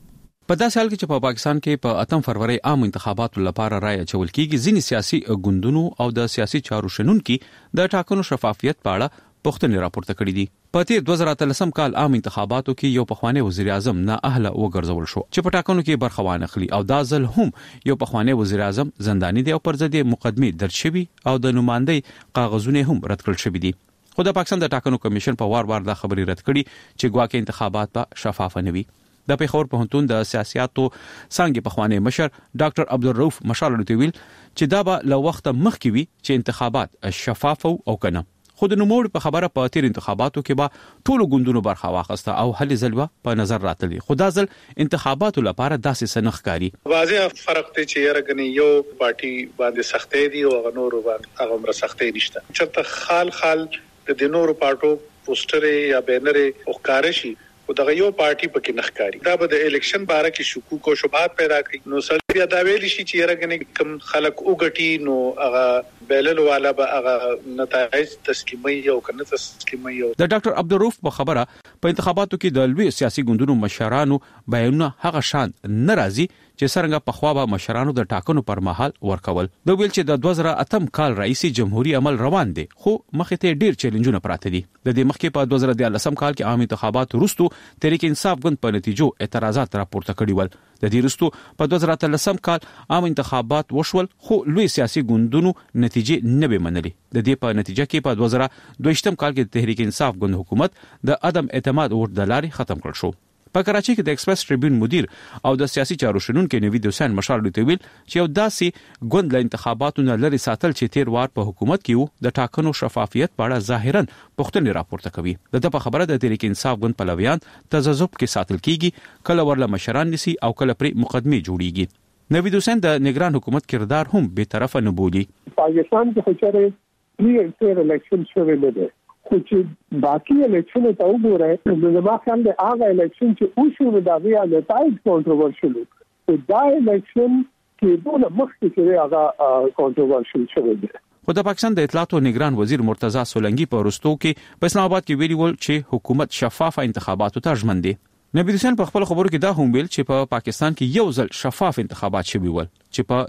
په داسې حال کې چې په پاکستان کې په 8 فروری عام انتخاباتو لپاره رائے اچول کیږي، ځینې سیاسي ګوندونو او د سیاسي چارو شنونکو د ټاکنو شفافیت په اړه پوښتنې راپورته کړې دي. په تیر 2013 کال عام انتخاباتو کې یو پخوانی وزیر اعظم نااهله وګرځول شو چې په ټاکنو کې برخه وانخلي او دا ځل هم یو پخوانی وزیر اعظم زنداني دی او پر ضد مقدمه درج شوی او د نمائندۍ کاغذونه هم رد کړل شوی دي. خو د پاکستان د ټاکنو کمیشن په وار دا خبري رد کړي چې ګواکې انتخابات په شفاف نه وي. د پیښور پوهنتون د سیاستو څنګه پخوانی مشر ډاکټر عبدالرؤف مشال ویل چې دا به له وخت مخکې وي چې انتخابات شفاف او کنه. خو د نوموړ په خبره په تیر انتخاباتو کې به ټولو ګوندونو برخه واخسته او هلې ځلوه په نظر راتلی. خو دا ځل انتخاباتو لپاره داسې سنخ کاری واضح فرق دی چې یرغنی یو پارټي باندې سختې دي او نور باندې هغه مر سختې نشته. چې خال د نورو پارټو پوسټر یا بینر او کارشي او دغه یو پارټي پکې نخکاری. دا به د الیکشن باره کې شکوک او شبهات پیدا کوي. نو سړی بیا دا ویل شي چې یرغنی کم خلک وګټي نو هغه بیلل والا به هغه نتایج تسلیمي او کنه تسلیمي. د ډاکټر عبدالرؤف په خبره په انتخاباتو کې د لوی سیاسي ګوندونو مشرانو بیانونه هغه شان ناراضي چې څنګه په خوا به مشرانو د ټاکنو پر مهال ورکول. د ویل چې د 2008 کال رئیسي جمهوریت عمل روان دي خو مخې ته ډیر چیلنجونه پراته دي. د دې مخکې په 2013 کال کې عام انتخابات وروسته تحریک انصاف ګوند په نتیجو اعتراضات راپورته کړي ول. د دې وروسته په 2013 کال عام انتخابات وشول خو لوی سیاسي ګوندونو نتیجې نه به منلي. د دې په نتیجه کې په 2022 کال کې تحریک انصاف ګوند حکومت د عدم اعتماد ووټ د لارې ختم کړ شو. په کراچي کې د ایکسپریس ټریبیون مدیر او د سیاسي چارو شنونکو نوید حسین مشال ویل چې یو داسې ګوند له انتخاباتو نه لري ساتل چې تیر وار په حکومت کې وو د ټاکنو شفافیت په اړه ظاهرا پوښتنې راپورته کوي. دغه خبره د تحریک انصاف ګوند پلویان تذبذب کې ساتل کیږي، کله ورله مشران نسی او کله پر مقدمه جوړیږي. نوید حسین د نگران حکومت کردار هم به طرف نه بولی. پاکستان کې خچره پری الیکشن شوه نه ده خو چې باقي الیکشن ته وګورئ نو زما خیال دی هغه الیکشن چې اوسو د هغه نتایج کنټروورشل او دا الیکشن کې ډول مخکې چې هغه کنټروورشل شوی دی. خو د پاکستان د اطلاعات او نگران وزیر مرتضی سولنګي په وروستو کې په اسلام آباد کې ویلي ول چې حکومت شفاف انتخاباتو ته ژمن دی. نبی حسین په خپل خبرو کې دا هم ویل چې په پاکستان کې یو ځل شفاف انتخابات شوي ول چې په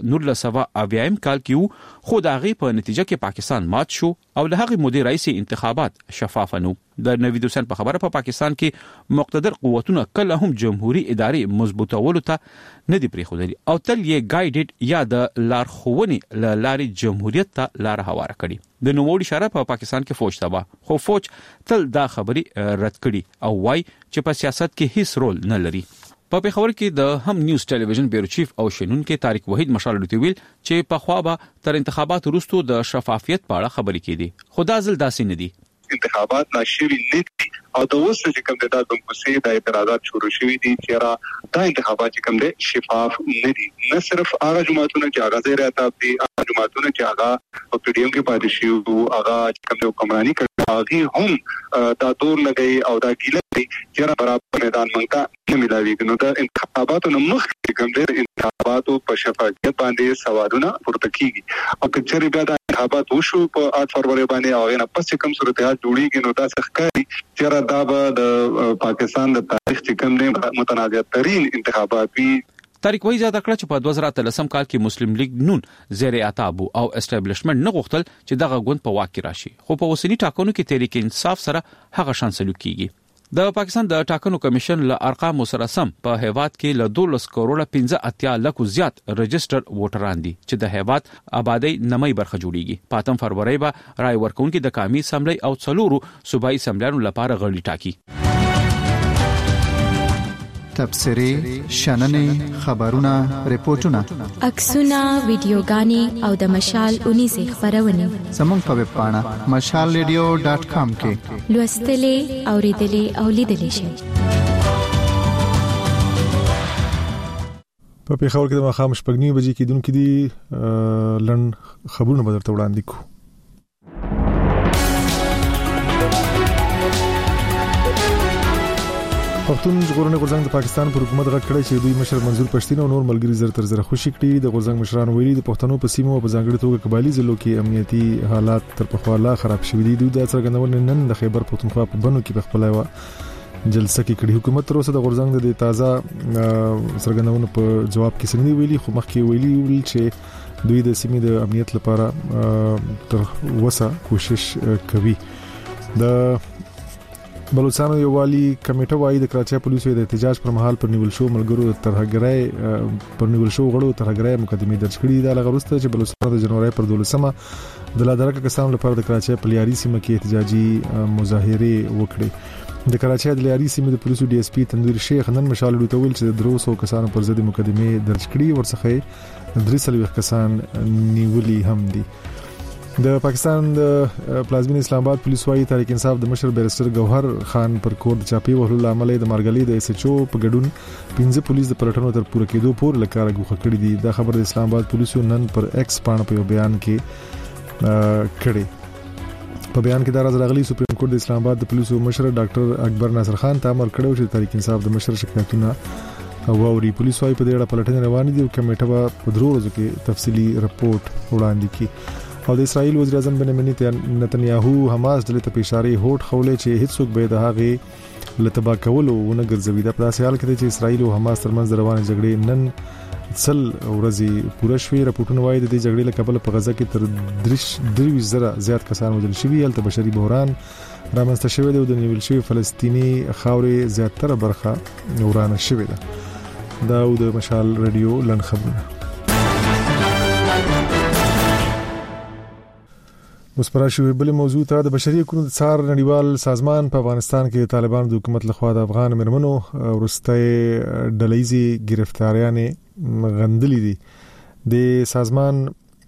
1980 کال کې خو د هغې په نتیجه کې پاکستان مات شو او له هغې مودې رئیسي انتخابات شفاف نه. د نوید حسین په خبره په پاکستان کې مقتدر قوتونه کله هم جمهوریت ادارې مضبوطولو ته نه دي پریښودلي او تل یې ګایډډ یا د لارښوونې له لارې جمهوریت ته لار هواره کړي. د نوموړي اشاره په پاکستان کې فوج تبا خو فوج تل دا خبري رد کړي او وايي چې په سیاست کې هیڅ رول نه لري. په پیښور کې د هم نیوز ټلویزیون بیورو چیف او شنونکو طارق وحید مشال ویل چې په خوا به تر انتخابات وروسته د شفافیت په اړه خبرې کېدي خو دا ځل داسې نه دي. انتخابات ناشري نه دي او د اوس چې کوم د دموکراسي د اعتراضات شروع شوي دي چې دا انتخابات کوم دي شفاف نه دي. نه صرف هغه جماعتونه چې هغه زیر اتاب دي، هغه جماعتونه چې هغه په پی ډی ایم کې پاتې شي او هغه کوم د حکمرانی کوي هغه هم دا دور لګي او دا ګیله دي چې برابر میدان مونږ نه ملاويږي. نو د انتخاباتو نه مخکې کوم د انتخاباتو په شفافیت باندې سوالونه پورته کیږي او کچري بیا د انتخابات وشو په 8 فروری باندې او نه پس کوم صورتحال جوړیږي نو دا ښکاري چې دا به د پاکستان د تاریخ چې کوم دی متنازع ترين انتخابات وي. طارق وحید زیاته کړه چې په 2013 کال کې مسلم لیگ نون زیر عتاب او اسټابلیشمنت نه غوښتل چې دغه ګوند په واک کې راشي خو په اوسنی ټاکنو کې تحریک انصاف سره هغه شان سلوک کیږي. د پاکستان د ټاکنو کمیشن له ارقام سره سم په هیواد کې له 12 کروڑ 15 لک زیات رجستر ووټران دي چې د هیواد آبادی نمای برخه جوړیږي. په 8 فروری به رای ورکونکو د قومي اسمبلی او څلورو صوبایي اسمبلیانو لپاره غړي ټاکي. تبصرې، شننې، خبرونه، ریپورتونه، عکسونه، ویډیوګانې او د مشال اونیزه خبرونه زموږ په ویب پاڼه mashalradio.com کې لوستلې، اوریدلې او لیدلې شئ. په پیښور کې د مخامخ شپږنی بجې کې دونکو دي لن خبرونه بدرته وړاندې کو. پښتون ژغورنې غورځنګ د پاکستان پر حکومت غږ کړی چې دوی مشر منظور پښتين او نور ملګری زر تر زر خوشی کړي. د غورځنګ مشران ویلي د پښتنو په سیمو په ځانګړي توګه قبایلی ضلعو کې امنیتي حالات تر پخوا لا خراب شوي دي. دوی د څرګندونې نن د خیبر پښتونخوا په بنو کې په خپل جلسه کې کړي. حکومت تر اوسه د غورځنګ د تازه سرګندونو په جواب کې څنګه ویلي، خو مخکې ویلي چې دوی د سیمې د امنیت لپاره تر وسه کوشش کوي. د بلوچستان یووالي کمیټه وايي د کراچۍ پولیسو د احتجاج پر مهال پر نیول شو ملګرو ترهګرۍ پر نیول شو غړو ترهګرۍ مقدمه درج کړې ده. لغه وروسته چې بلوچستان د جنوري پر 12مه د لادرکه کسانو لپاره د کراچۍ په لیاري سیمه کې احتجاجي مظاهره وکړې. د کراچۍ د لیاري سیمه د پولیسو ډي اس پی تنویر شیخ نن مشال ډو تول چې د 300 کسانو پر ضد مقدمه درج کړې، ورڅخه 300 کسان نیولي هم دي. د پاکستان د پلازمین اسلام آباد پولیس وايي تحریک انصاف د مشر بیرستر گوهر خان پر کور د چاپی وهلو عمل د مارګلی د اس ایچ او په ګډون 15 پولیس د پلټنو تر پوره کېدو پورې لکاره غوښه کړې دي. دا خبر د اسلام آباد پولیسو نن پر ایکس باندې په بیان کې کړي. په بیان کې دا راغلي سپریم کورټ د اسلام آباد د پولیسو مشر ډاکټر اکبر ناصر خان ته امر کړو چې تحریک انصاف د مشر شکایتونه واوري. پولیس وايي په دې اړه پلټنې روانې دي او کمیټه به په 2 ورځو کې تفصیلی رپورټ وړاندې کړي. او د اسرائیل وزیر اعظم بنیامین نتنیاهو حماس ډلې ته په اشاره هوټ خولې چې هیڅوک به د هغه لتبا کول او نه ګرځوي. دا په حال کې چې اسرائیل او حماس ترمنځ روانه جګړې نن څل ورځې پوره شوې. راپورټونه وايي د دې جګړې له کبله په غزه کې تر 23,000 زیات کسان وژل شوي، هلته بشري بحران رامنځته شوی دی او د نیول شوی فلسطینی خاورې زیاتره برخه ورانه شوې ده. دا د مشال رادیو لن خبرونه. اوس پر شوې بل موضوع ته د بشري حقوقو د څار نړیوال سازمان په افغانستان کې طالبانو د حکومت لخوا د افغان مرمنو ورسته ډلېزي گرفتاریانې غندلې دي. د سازمان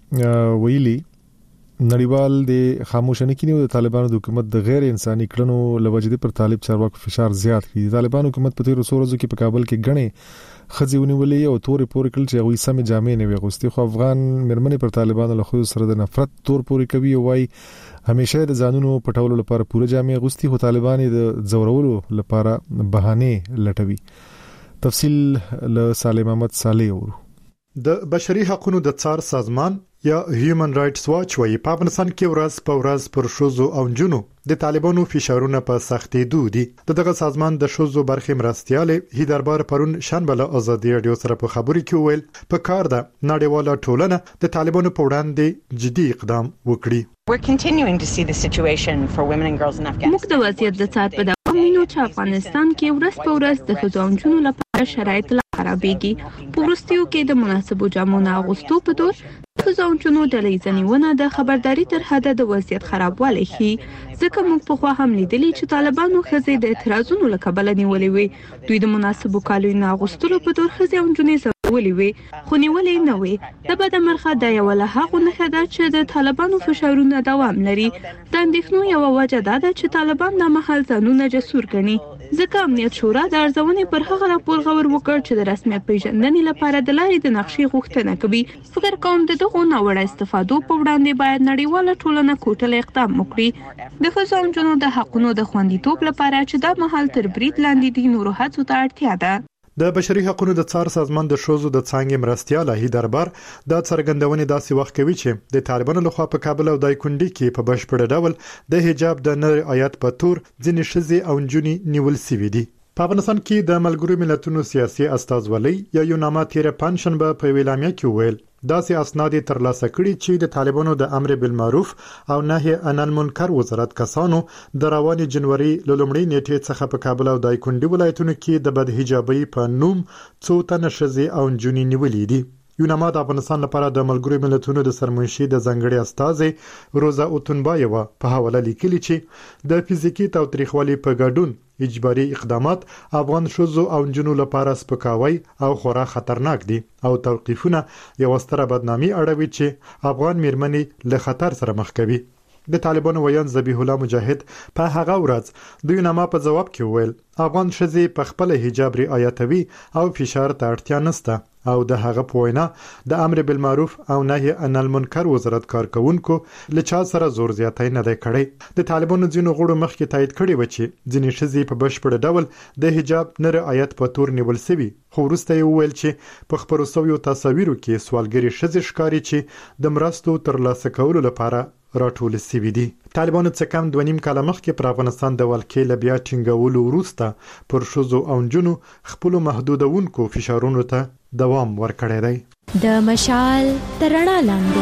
ویلي نړیوال د خاموش نه کینیو د طالبانو د حکومت د غیر انساني کړنو لوجدي پر طالب چارواکو فشار زیات کړي. طالبان حکومت په 13 ورځو کې په کابل کې غنې خځې ونیولې او تورې پورې کړل چې هغه سمې جامې نه وي غوستي. خو افغان مرمنې پر طالبانو له خو سره د نفرت تور پورې کوي او وايي همیشه د ځانونو پټولو لپاره پوره جامې غوستي، خو طالبان د زورولو لپاره بهانه لټوي. تفصیل له سالم احمد صالح ورو. د بشري حقوقو د څار سازمان یا هیومن رائټس واچ وايي په افغانستان کې ورځ په ورځ پر شوزو او جنونو د طالبانو فشارونه په سختې دودي. دغه سازمان د شوزو برخې مرستياله هیدربار پرون شنبه ازادي رادیو سره په خبري کې ویل په کار ده نړیواله ټولنه د طالبانو په وړاندې جدي اقدام وکړي. We're continuing to see the situation for women and girls in Afghanistan. موږ د وضعیت د څار په دوام وینو چې افغانستان کې ورځ په ورځ د ښځو او نجونو لپاره شرایط لا خرابېږي. په وروستیو کې د مناسبو جامو نه اغوستو په دور ښځو او نجونو ډلې ځنیونه د خبرداري تر حده د وضعیت خرابوالی ښيي. ځکه موږ پخوا هم لیدلي چې طالبانو ښځې د اعتراضونو له کبله نیولې وي. دوی د مناسبو کالیو نه اغوستلو په دور ښځې او نجونې ولې وي خو نیولې نه وي. د بدمرخه د یو له هغه نه ده چې د طالبانو فشارونه دوام لري. د اندېښنو یو وجه ده چې طالبان د محل ځانونه جسور ګڼي. ځکه امنیت شورا د ارزونې پر هغه راپور غور وکړ چې د رسمیت پیژندنې لپاره د لارې د نقشې غوښتنه کوي. فکر کوم د دغه ناوړه استفادو په وړاندې باید نړیواله ټولنه کوټل اقدام وکړي. د ښځو او نجونو د حقونو د خوندیتوب لپاره چې دا محل تر برید لاندې دي نورو هڅو ته اړتیا ده. د بشري حقوقو د څار سازمان د شوزو د څنګه مرستياله هیدربار د څرګندونې داسې وخت کوي چې د طالبانو لخوا په کابل او دایکندي کې په بشپړ ډول د حجاب د نر آیات په تور ځینې ښځې او نجونې نیول سوي دي. په افغانستان کې د ملګرو ملتونو سیاسي استازولۍ یا یوناما تیر پنځشنبه په ویلامیا کې ویل داسې اسناد ترلاسه کړي چې د طالبانو د امر بالمعروف او نهي عن المنکر وزارت کسانو د رواني جنوري لومړۍ نیټې څخه په کابل او دایکندي ولایتونو کې د بد حجابي په نوم څو تنه ښځې او نجونې نیولې دي. یوناما د افغانستان لپاره د ملګرو ملتونو د سرمنشي د ځنګړي استازي روزا اوتنبایوا په حواله لیکلي چې د فزیکی تاوتریخوالي په ګډون اجباري اقدامات افغان ښځو او نجونو لپاره سپکاوی او خورا خطرناک دي او توقیفونه یو ستره بدنامي اړوي چې افغان میرمنې له خطر سره مخ کوي. د طالبانو ویان ذبیح الله مجاهد په هغه ورځ د یوناما په جواب کې ویل افغان ښځې په خپل حجاب رعایتوي او فشار ته اړتیا نشته او د هغه په وینا د امر بالمعروف او نهي عن المنکر وزارت کارکونکو لچا سره زور زیاتی نه دی کړی. د طالبانو ځینو غړو مخکې تایید کړی و چې ځینې ښځې په بشپړ ډول د حجاب نه رعایت په تور نیول سوي، خو وروسته یې وویل چې په خپرو سویو تصاویرو کې سوالګرې ښځې ښکاري چې د مرستو ترلاسه کولو لپاره راټول شوي دي. طالبانو څه کم 2.5 کال مخکې پر افغانستان د ولکې له بیا ټینګولو وروسته پر ښځو او نجونو خپلو محدودونکو فشارونو ته دوام ورکړی دی. د مشال تر رڼا لاندې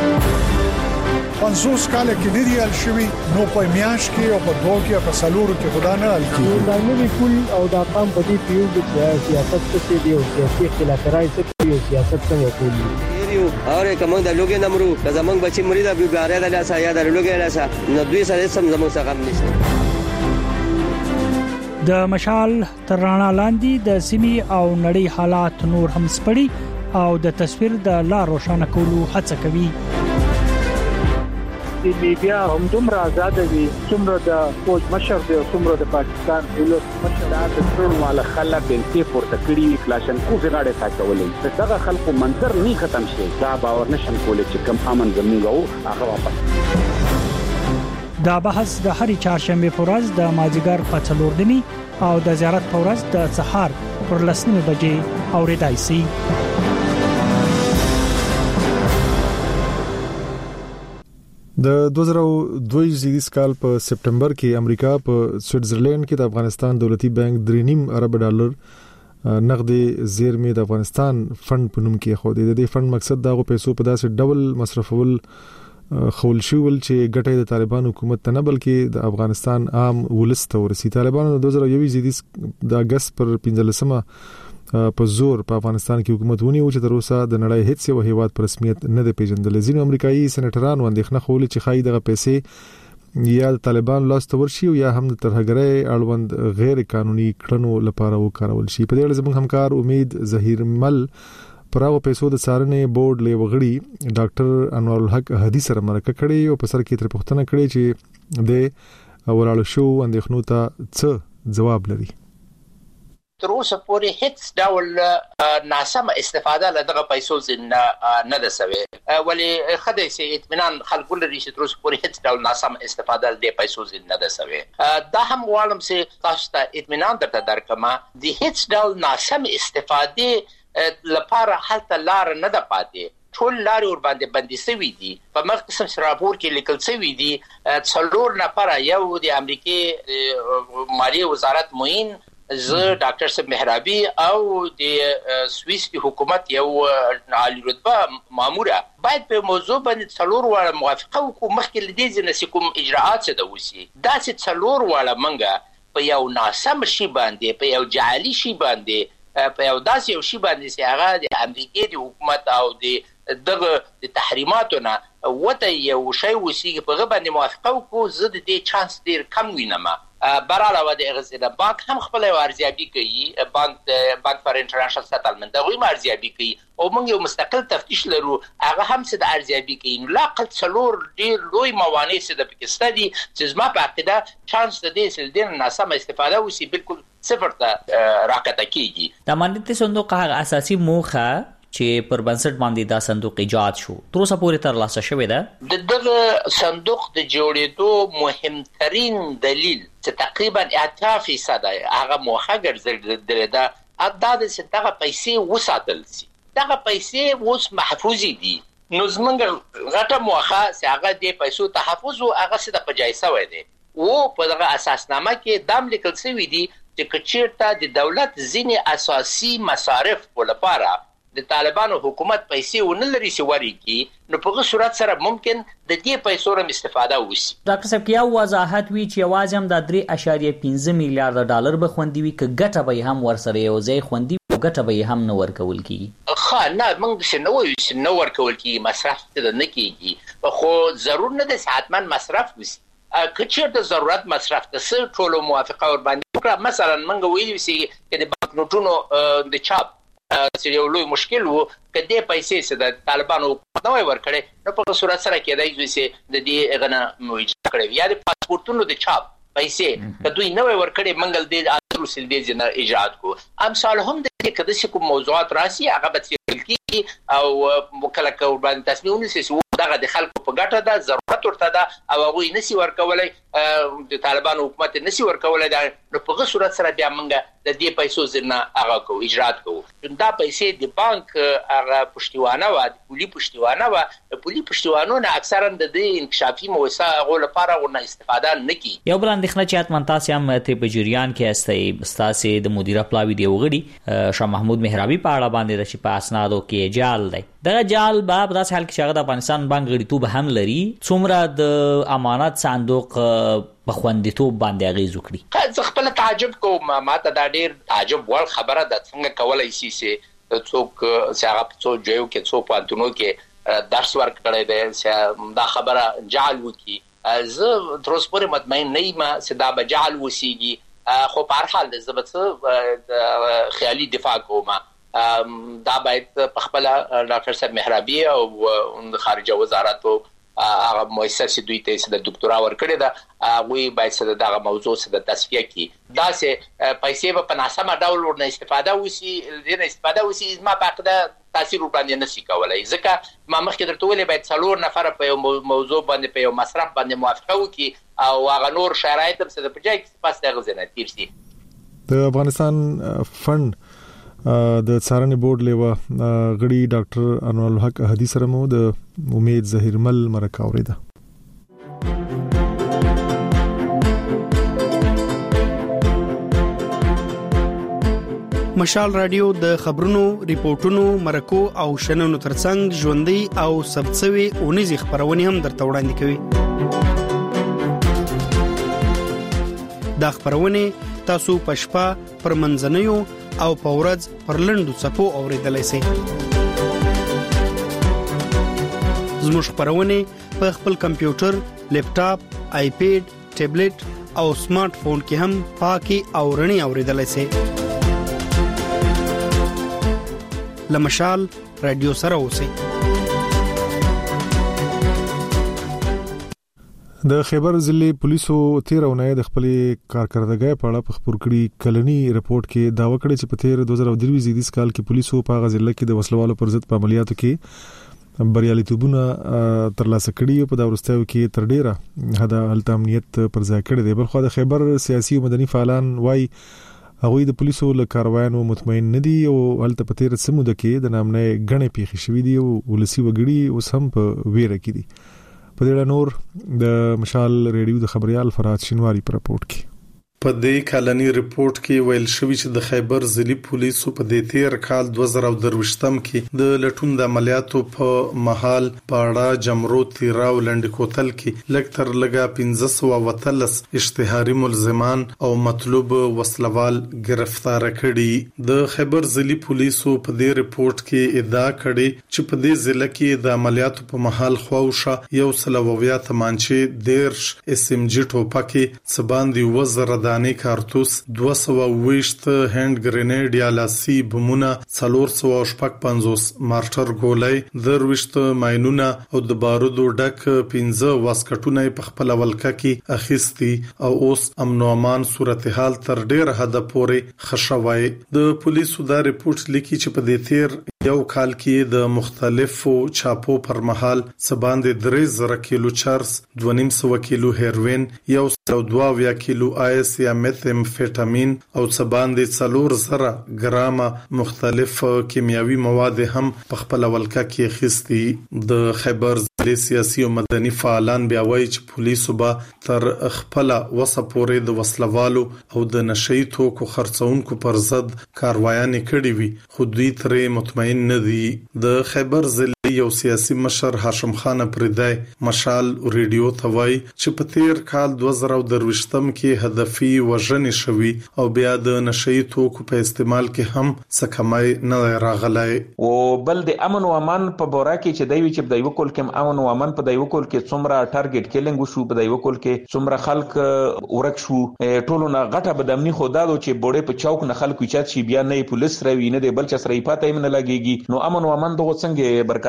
50 کال کې ندی حل شوی، نو په میاش کې او په دوه کې په سلورو کې خدا نه حل کیږي. دا نوی کول او دا قام په دې پیو د سیاست څخه دی او سیاسي خلاف راي څخه دی سیاست څنګه کوي اور کوم د لوګي نمرو د زمنګ بچي مرید ابو ګاره د لاسه یا د لوګي لاسه نو دوی سره سم زموږ څخه نشته. د مشال تر رڼا لاندې د سیمې او نړۍ حالات نور هم سپړي او د تصویر د لار روښانه کولو هڅه کوي. د میډیا هم دومره آزاد دي څومره د فوج مشر دی او څومره د پاکستان دولت مشر د ټول مال خلک انتي پورته کړي کلاشن کو غاړه ساتولې دغه خلکو منظر نه ختم شي دا باور نشم کولای چې کم امن زموږ او هغه واپس. دا بحث د هرې چهارشنبه په ورځ د مازیګر په 4 دني او د زیارت په ورځ د سهار پر 10 بجې اوریدای شي. د 2022 کال په سپټمبر کې امریکا په سویټزرلند کې د افغانستان دولتي بانک 3.5 ارب ډالر نقدي زیرمې د افغانستان فند په نوم کې خو د دې فند مقصد دا غو پیسو په داسې ډبل مصرفول خول شول چې ګټه د طالبان حکومت ته نه بلکې د افغانستان عام ولست ورسي. طالبان د 2021 د اگست پر 15مه په زور په افغانستان کې حکومت ونیو چې تر اوسه د نړۍ هیڅ یو هیواد په رسمیت نه دی پیژندل. ځینو امریکایي سېنیټرانو اندېښنه خوله چې خای دغه پیسې یا د طالبان لاس ته ورشي او یا هم د ترهګرۍ اړوند غیر قانوني کړنو لپاره وکارول شي. په دې اړه زموږ همکار امید ظهیر مل پراو پیسو د څارنې بورډ له وغړي ډاکټر انوار الحق هدي سره مرکه کړې او په سر کې تر پوښتنه کړې چې د ولاړو شو اندېښنو ته څه جواب لري. تر اوسه پورې هیڅ ډول ناسمه استفاده له دغه پیسو نه ده سوي ولی خدای سي اطمینان خلکو لري چې تر اوسه پورې هیڅ ډول ناسمه استفاده له پیسو نه ده سوي. دا هم غواړم چې تاسو ته اطمینان درکړم د هیڅ ډول ناسمه استفاده لپاره حالت لار نه ده پاتې. ټول لارې ور باندې بندي شوې دي. په مخکې راپور کې لیکل شوی دي 4 نفر یو د امریکای مالیه وزارت معین زه ډاکټر صاحب محرابي او د سويس حکومت یو عالی رتبه ماموره باید په موضوع باندې 4 واړه موافقه وکړو مخکې لدې ځنه کوم اجراءات څه د وسی دا چې 4 واړه منګه په یو ناسم شی باندې په یو جعلي شی باندې په یو داسې یو شی باندې چې هغه د امریکای د حکومت او دغه تحریماتونه وته یو شی وسی په غو باندې موافقه وکړو زه د دې چانس ډیر کم وینم. براله و د اغزله بانک هم خپل ارزیابي کوي بانک فار انټرنیشنل سټلمنت هغه ارزیابي کوي او موږ یو مستقل تفتیش لرو هغه هم څه د ارزیابي کوي. نو لا قل څلور ډیر لوی موانع څه د پاکستاني چې زما په عقیده چانس د دې سلدین ناسمه استفاده وسی بالکل صفر ته راکته کیږي. د امنیتي صندوق هغه اساسي موخه چې پر بنسټ باندې دا صندوق ایجاد شو تر اوسه پورې تر لاسه شوی ده. دغه صندوق د جوړېدو مهمترین دلیل چې تقریبا 80% هغه موخه ګرځېدل ده ادا د ستغه پیسې وساتل سي. دغه پیسې اوس محفوظ دي. نو زمونږ غټه موخه چې هغه د پیسو تحفظ او هغه څه د پجایسه وای دي او په دغه اساسنامه کې دام لیکل شوی دي چې کچیرته د دولت ځینې اساسي مصارف ولپاره د طالبانو حکومت پیسې ونلري چې وريږي نو په هغه صورت سره ممکن د دې پیسو رم استفاده وشي. ډاکټر صاحب کیا وضاحت وی چې یوازې هم د 3.5 میلیارډ ډالر به خوندي وي ک ګټه به هم ورسره یو ځای خوندي ګټه به هم نه ورکول کیږي. خا نه موږ څنګه وایو چې نو ورکول کیږي مصرف ته نه کیږي خو ضرور نه د حتمان مصرف وسی کچیر د ضرورت مصرف ته سره ټولو موافقه ور باندې وکړه. مثلا موږ ویلو چې د بانک نوټونو د چاپ چې یو لوی مشکل وو کله پیسې چې د طالبانو نو ورکړي نو په صورت سره کېدای چې د دې غنه موجه کړی یا د پاسپورتونو د چاپ پیسې کدوې نو ورکړي منګل دې اثر سل دې جن ایجاد کو امثال هم د کده چې کوم موضوعات راسي هغه به کی او مکلک باندې تصمیمونه چې دغه د خلکو په ګټه ده ضرورت حکومت ورته دا او هغه نسی ورکولای د طالبانو حکومت نسی ورکولای دا نو په هغه صورت سره بیا موږ د دې پیسو زنه هغه کو اجرات کو دا پیسې د بانک هغه پښتیوانه و د پولی پښتیوانه و د پولی پښتیوانو نه اکثرا د انکشافي موسسه غو لپاره ورنه استفاده نکي یو بل اندېښنه چې اتمن تاسو هم ته په جریان کې استای ستاسو د مدیره پلاوی دی وغړي شاه محمود مهرابي په اړه باندې د په اسنادو کې جال دی دغه جال باب داس حال کې شغه د افغانستان بانک غړیتوب هم لري څومره د امانت صندوق په خوندیتوب باندې اغیز وکړي زه خپل تعجب کوم ما ته دا ډیر تعجب ور خبره ده څنګه کولای شي چې څوک څنګه په څو ځایو کې څو پانتونو کې درس ورکړی دی چې دا خبره جعل وکي زه تر اوسه پورې مطمئن نه یم چې دا به جعل وسیږي خو په هر حال زه به خیالي دفاع کوم دا باید په خپل ډاکټر صاحب مهرابي او خارجه وزارت هغه مؤسسه دوی ته د ډاکټرا ورکړی دا غوي باید څه دغه موضوع څه د تصفیه کی دا څه پیسې په ناسمه ډول ورنه استفاده وسی دینه استفاده وسی ما پاکده تاثیر باندې نشي کولای ځکه ما مخکې درته ویلې باید څلور نفر په یو موضوع باندې په یو مصرف باندې موافقه وکړي او هغه نور شرایط هم څه د پجای کې پاس د غزنه تیر شي د افغانستان فند د څارنې بورډ لیوا غړي ډاکټر انور الحق احدی سره مو د امید زهیرمل مرکه اوریده مشال رادیو د خبرونو ریپورتونو مرکو او شننو ترڅنګ ژوندۍ او سبڅوي اونیز خبرونه هم درته وړاندې کوي دا خبرونه تاسو پښپا پر منځنیو او پورز پر لندو صفو اوریدلای شئ زموږ خبرونه په خپل کمپیوټر، لیپټاپ، آیپیډ، ټابلیټ او سمارټ فون کې هم پاکي او رڼي اوریدلای شئ لمشال رادیو سره اوسئ د خیبر ضلع پولیسو 13 اونۍ د خپل کارکردګۍ په اړه په خبر کړي کلنی رپورت کې داوا کړی چې په 2023 کال کې پولیسو په غزل کې د وسلوالو پر ضد په عملیاتو کې بریالیتوبونه ترلاسه کړي په دا ورستیو کې تر ډیره حد امنیت پر ځای کړی دی بلخو د خیبر سیاسي او مدني فعالان وای هغه د پولیسو له کاروایانو مطمئن نه دي او هلته په 13 سموده کې د نامنه غنې پیښې شوې دي او ولسی وګړي اوس هم په ویره کې دي په دې نور د مشال ریډیو د خبريال فرات شینواری پر رپورت کې په دې کلنی رپورت کې ویل شوی چې د خیبر ضلع پولیسو په دې 13 کال 2023 کې د لټون د عملیاتو په محل پاړه جمرو تیرا او لند کوتل کې لکتر لګا 1513 اشتهاري ملزمان او مطلوب وسلوال گرفتار کړي د خیبر ضلع پولیسو په دې رپورت کې ادعا کړې چې په دې ضلع کې د عملیاتو په محل خوښه یو سلوویا تمانچه دیرش SMG ټوپکې سباندي وزر دانې کارتوس 220 هند گرینیډ یا لاسی بمونه 450 مارټر ګولۍ درويشت ماينونه او د بارودو ډک 15 واسکټونه په خپل ولکه کې اخیستي او اوس امن او امان صورتحال تر ډیر حد پورې خښوي د پولیسو دا رپورت لیکي چې په دې تیر یو کال کې د مختلفو چاپو پر مهال سباندې 3000 کیلو چرس 2.5 کیلو هیروین یو 2 کیلو آیس یا میتامفیټامین او سباندې 4000 ګرام مختلف کیمیاوي مواد هم په خپل ولکه کې خستي د خیبر ضلع سیاسي او مدني فعالان بیا وایي چې پولیسو به تر خپل وسپورې د وسلوالو او د نشئی توکو خرڅونکو پر ضد کاروایانې کړې وي خو دوی ترې مطمئن نه دي د خیبر ضلع یو سیاسي مشر هاشم خان پردای مشال ریډیو توای چې په تیر کال 2023 کې هدفي وژنې شوي او بیا د نشئی توکو په استعمال کې هم سکمای نه راغلای او بل د امن او امان په بورا کې چې دوی چې د یو کول کې امن او امان په د یو کول کې څومره ټارګټ کیلینګ وشو په د یو کول کې څومره خلک ورک شو ټولو نه غټه بدامني خدادو چې بوډه په چوک نه خلک چات شي بیا نه پولیس راوي نه د بل چا سره پاتې نه لګيږي نو امن او امان دغه څنګه برقرار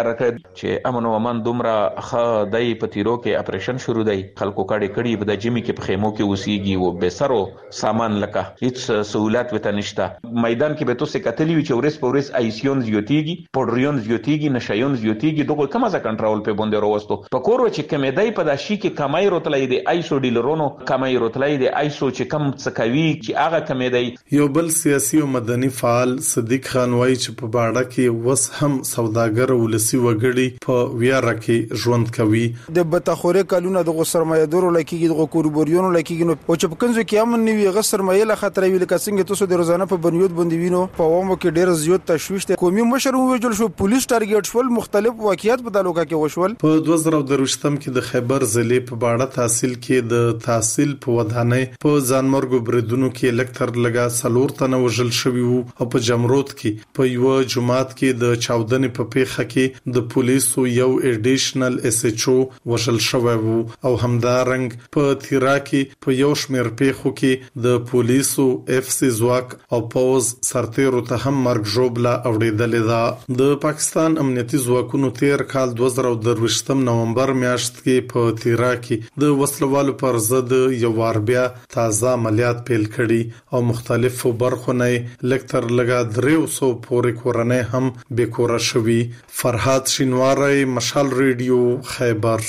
ښکار کړ چې امن او امان دومره خ دای په تیرو کې اپریشن شروع دی خلکو کړي په د جمی کې په خیمو کې اوسېږي او به سرو سامان لکه هیڅ سہولت وته نشته میدان کې به تاسو کتلی چې ورس په ورس آیسیون زیاتیږي پودریون زیاتیږي نشایون زیاتیږي دغه کومه ځا کنټرول په باندې وروستو په کور چې کمیدای په داشي کې کمای روتلای دی آیسو ډیلرونو کمای روتلای دی آیسو چې کم څکوي چې هغه کمیدای یو بل سیاسي او مدني فعال صدیق خان وایي چې په باړه کې وس هم سوداګر ولسی وګړي په ویاره کې ژوند کوي د بتخوره کلونه د سرمایه‌دارو لکېږي د کوربوريونو لکېږي نو او چې په کنځو کې امن نیوي غ سرمایه له خطر ویل کڅنګ تاسو د روزانه په بنیاد باندې وینو په عوامو کې ډېر زیات تشویش ته قومي مشر وجل شو پولیس ټارګټ شول مختلف واقعیت په دالوګه کې وشول په 2023 کې د خیبر ضلع په باړه تحصیل کې د تحصیل په ودانۍ په ځانمرګو بریدونو کې لکتر لگا سلور تنه وژل شوی وو او په جمرود کې په یو جماعت کې د چاودنې په پیخه کې د پولیسو یو اډیشنل اس ایچ او وژل شوی وو او همدارنګ په تیرا کې په یو شمېر پیخو کې د پولیسو اف سی ځواک او پوز سرتیرو ته هم مرګ ژوبله اوریدلې ده د پاکستان امنیتي ځواکونو تیر کال 2023 نومبر میاشت کې په تیرا کې د وسلوالو پر ضد یو وار بیا تازه عملیات پیل کړي او مختلفو برخو نه لکتر لگا 300 پورې کورنۍ هم بیکوره شوي فرحات شینواری مشال ریډیو خیبر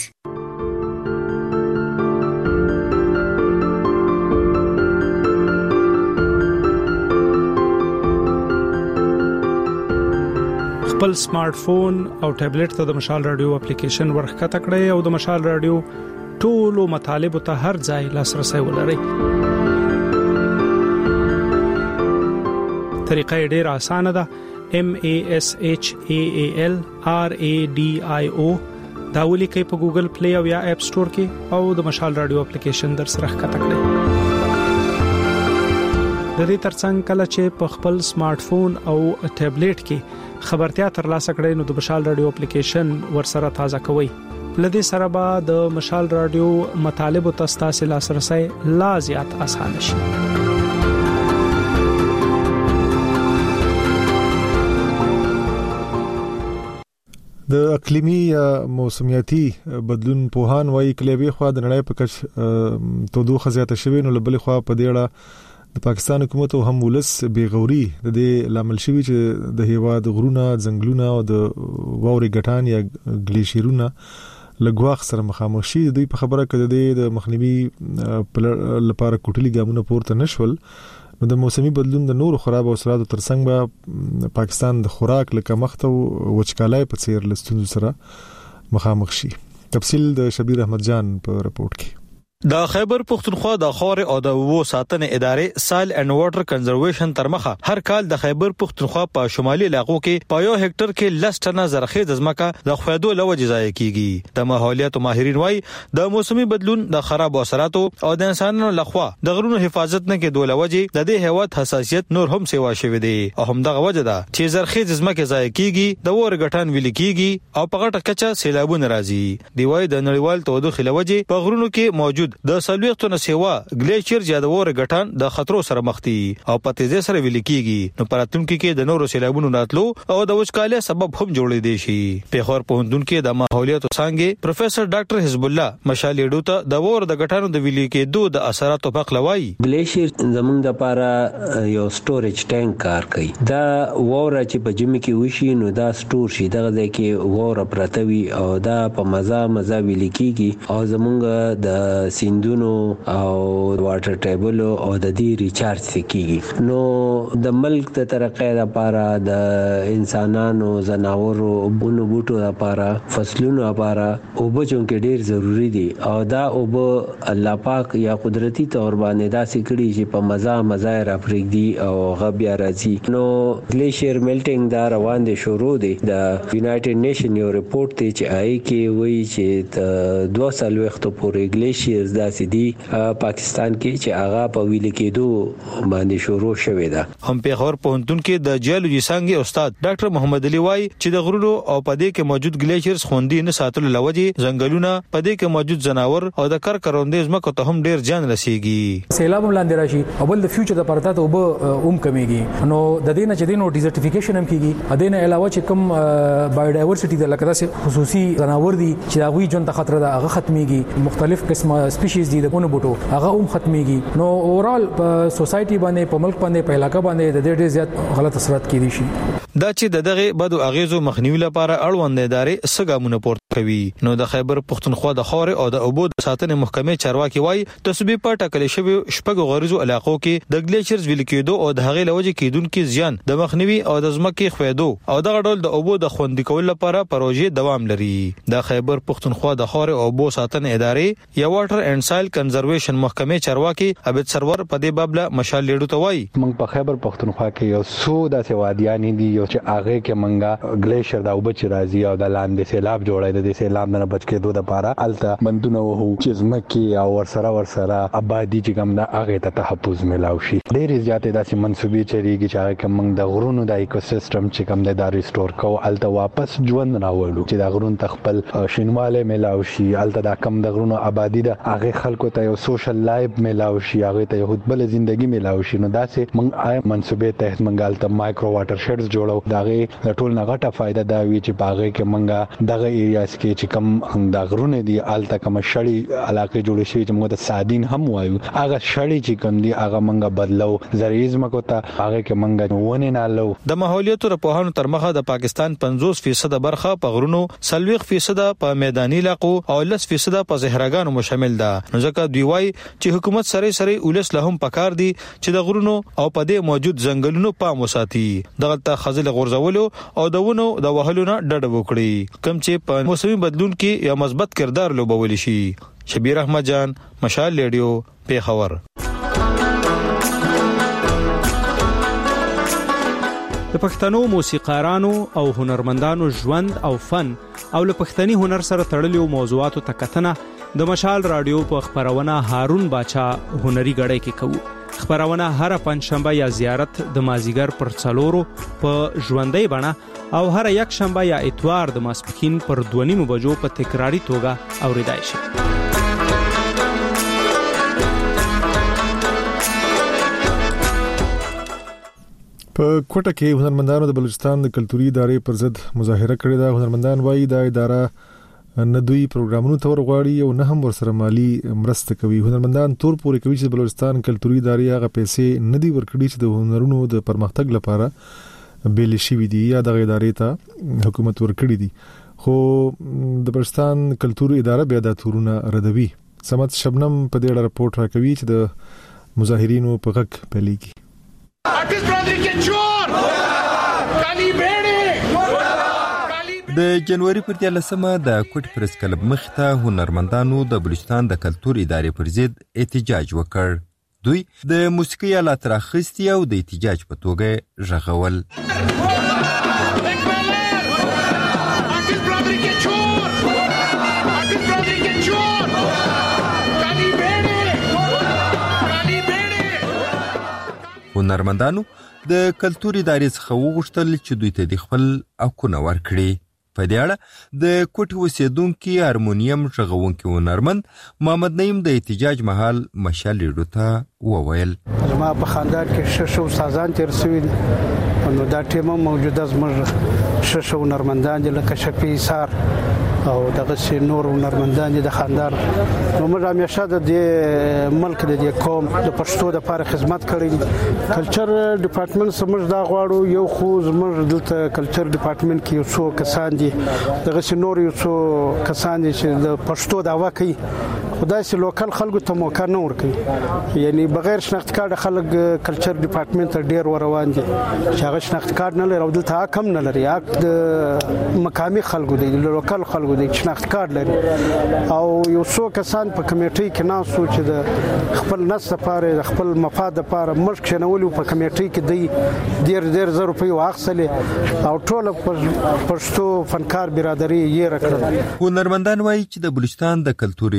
خپل سمارټ فون او ټابلیټ ته د مشال رادیو اپلیکیشن ورخکته کړئ او د مشال رادیو ټولو مطالب ته هر ځای لاسرسي ولرئ. طریقه ډېره اسانه ده. MASHAAL RADIO دا ولیکئ په ګوګل پلی او یا اپ سٹور کې او د مشال رادیو اپلیکیشن در سره ښکته کړئ. د دې ترڅنګ کله چې په خپل سمارټ فون او ټابلیټ کې خبرتیا ترلاسه کړئ نو د مشال رادیو اپلیکیشن ورسره تازه کوئ. لدې سره به د مشال رادیو مطالب او تاسو لاسرسي لا زیات اسانه شي. د اقلیمي یا موسمیاتي بدلون په هان وایي کلیوي خوا د نړۍ په کچ تودوخه زیاته شوی نو لبل خوا په دې اړه د پاکستان حکومت او هم ولس بیغوري د دې لامل شوی چې د هیواد غرونه ځنګلونه او د واوري ګټان یا ګلیشیرونه لګواخ سره مخامخ شي. دوی په خبره کړه د مخنیوي لپاره کوټلي ګامونه پورته نشول نو د موسمي بدلون د نورو خراب اثراتو ترڅنګ به پاکستان د خوراک لکه مخته وچکالای په څیر لستون سره مخامخ شي. تفصیل د شبیر احمد جان په رپورت کې. د خیبر پختونخوا د خاور او د وو ساتنې ادارې سایل اینڈ واټر کنزرویشن ترمخه هر کال د خیبر پختونخوا په شمالي علاقو کې په یو هکټر کې لس ټنه زرخیز ځمکه د خویدو لوجې ضایع کیږي. د ماحولیات ماهرین وايي د موسمي بدلون د خراب اثراتو او د انسانانو لخوا د غرونو حفاظت نه کې دوه لوجې د دې هیواد حساسیت نور هم سیوا شوی دی او هم دغه وجه ده چې زرخیز ځمکه ضایع کیږي د ور غټان ویل کیږي او په غټه کچه سیلابونه راځي. دی وايي د نړیوال تودوخه لوجې په غرونو کې موجود د سلويختونه سیوا ګلیشیر جادوور غټان د خطرو سره مخ دي او په تیزه سره ویل کیږي نو پراتونکو کې د نورو سیلابونو راتلو او د وچکالۍ سبب هم جوړې دي شي. په خور پوهندون کې د ماحولیات څنګه پروفیسور ډاکټر حزب الله مشالېډو ته د ور د غټانو د ویل کېدو د اثراتو په خلوي ګلیشیر زمونږ د لپاره یو سټوریج ټانک کار کوي. دا وره چې په جمی کې وشي نو دا سټور شي دغه ځای کې وره پرتوي او دا په مزه ویل کیږي او زمونږ د سیندونو او واټر ټیبل او د دې ریچارج کیږي. نو د ملک د ترقۍ لپاره د انسانانو زناورو بونو بوټو لپاره فصلونو لپاره او بچون کې ډیر ضروری دي او دا او الله پاک یا قدرتی تور باندې دا سکړي چې په مزه را پرېږدي او غبیا راځي. نو ګلیشیر میلټینګ دا روان دي شروع دي. د یونایټډ نیشن یو ریپورت دی چې آی کې وایي چې 2 سال وخت پورې ګلیشیر داسې دي پاکستان کې چې هغه په ویل کېدو باندې شروع شوې ده. هم پیښور پوهنتون کې د جیولوژي څانګې استاد ډاکټر محمد علي وای چې د غرونو او پدې کې موجود ګلیشیرز خوندې نه ساتلو لوجه ځنګلونه پدې کې موجود ځناور او د کروندې ځمکو ته هم ډیر ځان رسیږي. سیلاب لاندې راشي او بل د فیوچر د پرتا ته وب کمیږي نو د دې نه چې دینو ډیزرټیفیکیشن هم کیږي ا دې نه علاوه چې کوم بایوډایورسټي د لکه داسې خصوصي ځناور دي چې هغه ژوند ته خطر ده هغه ختميږي. مختلف قسمه سپیشیز دي د ونه بوټو هغه هم ختميږي. نو اورال په سوسايټي باندې په ملک باندې په علاقہ باندې د ډېر زیات غلط اثرات کیدي شي. دا چې دغه بدو اغیزو مخنیوي لپاره اړوند ادارې سګامونه پورته کوي. نو د خیبر پښتونخوا د خور او د اوبو د ساتنې محکمې چارواکي وای تصویب په ټاکل شوی شپږ غریزو علاقو کې د ګلیشیرز ویل کېدو او د هغې لوجه کېدونکو زیان د مخنیوي او د ځمکې خویدو او دغه ډول د اوبو د خوندي کول لپاره پروژې دوام لري. د خیبر پښتونخوا د خور او اوبو ساتنې ادارې یا واټر اینڈ سایل کنزرویشن محکمې چارواکي عبد سرور په دې باب له مشال لیډو ته وای موږ په خیبر پښتونخوا کې یو څو داسې وادیان دي یو چې هغه کې منګه ګلیشیر د اوبو چې راځي او د لاندې سیلاب جوړای د سیلاب نه بچ کېدو لپاره الته بندونه وو چې ځمکې او ورسره آبادی چې کوم د هغه ته تحفظ ملاوي شي. ډېر زیاتې داسې منسوبې چریږي چې هغه کوم د غرونو د ایکوسیستم چې کوم د ریسټور کو الته واپس ژوند راوړو چې د غرونو تخپل شینواله ملاوي شي. الته د کم د غرونو آبادی د هغه خلکو ته یو سوشل لایف ملاوي شي هغه ته یو بل ژوندۍ ملاوي شي. نو داسې موږ منسوبې تحت موږ الته مایکرو واټر شیډز جوړو دغه د ټول نه غټه فائدہ دا وی چې باغې کې موږ دغه ایریاس کې چې کوم د غرونه دي الته کوم شړی علاقې جوړې شي چې موږ د سادین هم وایو هغه شړی چې کوم دي هغه موږ بدلو زریزم کو ته هغه کې موږ ونه نه لو. د ماحولیت رپوهانو تر مخه د پاکستان 50% برخه په غرونو 40% په میداني علاقو او 10% په صحراګانو مشامل ده. نو ځکه دوی وایي چې حکومت سره ولس له هم پکار دي چې د غرونو او په دې موجود ځنګلونو پام وساتي. دغه ته خزل غورځولو او د ونو د وهلو نه ډډه وکړي کوم چې په موسمي بدلون کې یو مثبت کردار لوبولی شي. شبیر احمد جان مشال ریډیو پیښور. د پښتنو موسیقارانو او هنرمندانو ژوند او فن او له پښتني هنر سره تړلو موضوعاتو ته کتنه د مشال رادیو په خبرونه هارون باچا هنري غړی کې کوو. خبرونه هر پنځشنبه یا زیارت د مازیګر پر څلورو په ژوندۍ بڼه او هر یک شنبه یا اتوار د ماسپښین پر 2:30 بجو په تکراری توګه اوریدای شي. په کوټه کې هنرمندانو د بلوچستان د کلتوري ادارې پر ضد مظاهره کړې ده. هنرمندان وایي دا اداره نه دوی پروګرامونو ته ورغواړي او نه هم ورسره مالی مرسته کوي. هنرمندان تور پورې کوي چې بلوچستان کلتوري ادارې هغه پیسې نه دی ورکړي چې د هنرونو د پرمختګ لپاره بیل شي دي یا د ادارې ته حکومت ورکړي دي. خو د بلوچستان کلتوري اداره بیا د تورونه ردوي. سمت شبنم په دې اړه راپورټ راکوي چې د مظاهرینو په غږ پیلېږي. د جنوري پر 13مه د کوټ پریس کلب مخته هنرمندانو د بلوچستان د کلتور ادارې پر ضد احتجاج وکړ. دوی د موسیقي آلات راخستي او د احتجاج په توګه ژغول. هنرمندانو د کلتور ادارې څخه وغوښتل چې دوی ته د خپل حقونه ورکړي. په دې اړه د کوټ اوسیدونکي هارمونیم ژغونکي هنرمند محمد نعیم د احتجاج مهال مشال ریډیو ته وویل زما په خاندان کې شش استادان تیر شوي نو دا ټیم موجوده زموږ شش هنرمندان دي لکه شفیع سار او دغه سي نور هنرمندان دي د خاندان نو موږ همیشه د دې ملک د دې قوم د پښتو د لپاره خدمت کړې. کلچر ډپارټمنټ سمج دا غواړو یو خو زموږ دلته کلچر ډپارټمنټ کې یو څو کسان دي دغه سي نور یو څو کسان دي چې د پښتو دعوا کوي خدای سي لوکل خلکو ته موقع نه ورکوي. یعنی بغیر شناخت کارت خلک کلچر ډپارټمنټ ډیر روان دي چې هغه شناخت کارت نه لري او دلته حکم نه لري. حق د مقامي خلکو دی د لوکل خلکو د شناخت کارت لري او یو څو کسان په کمیټې کې ناسو چې د خپل نس لپاره د خپل مفاد لپاره مشک شنولو په کمیټې کې دی ډیر زر روپۍ واخصلې او ټول پښتو فنکار برادری یې راکړل. هنرمندان وایي چې د بلوچستان د کلتور ادارې له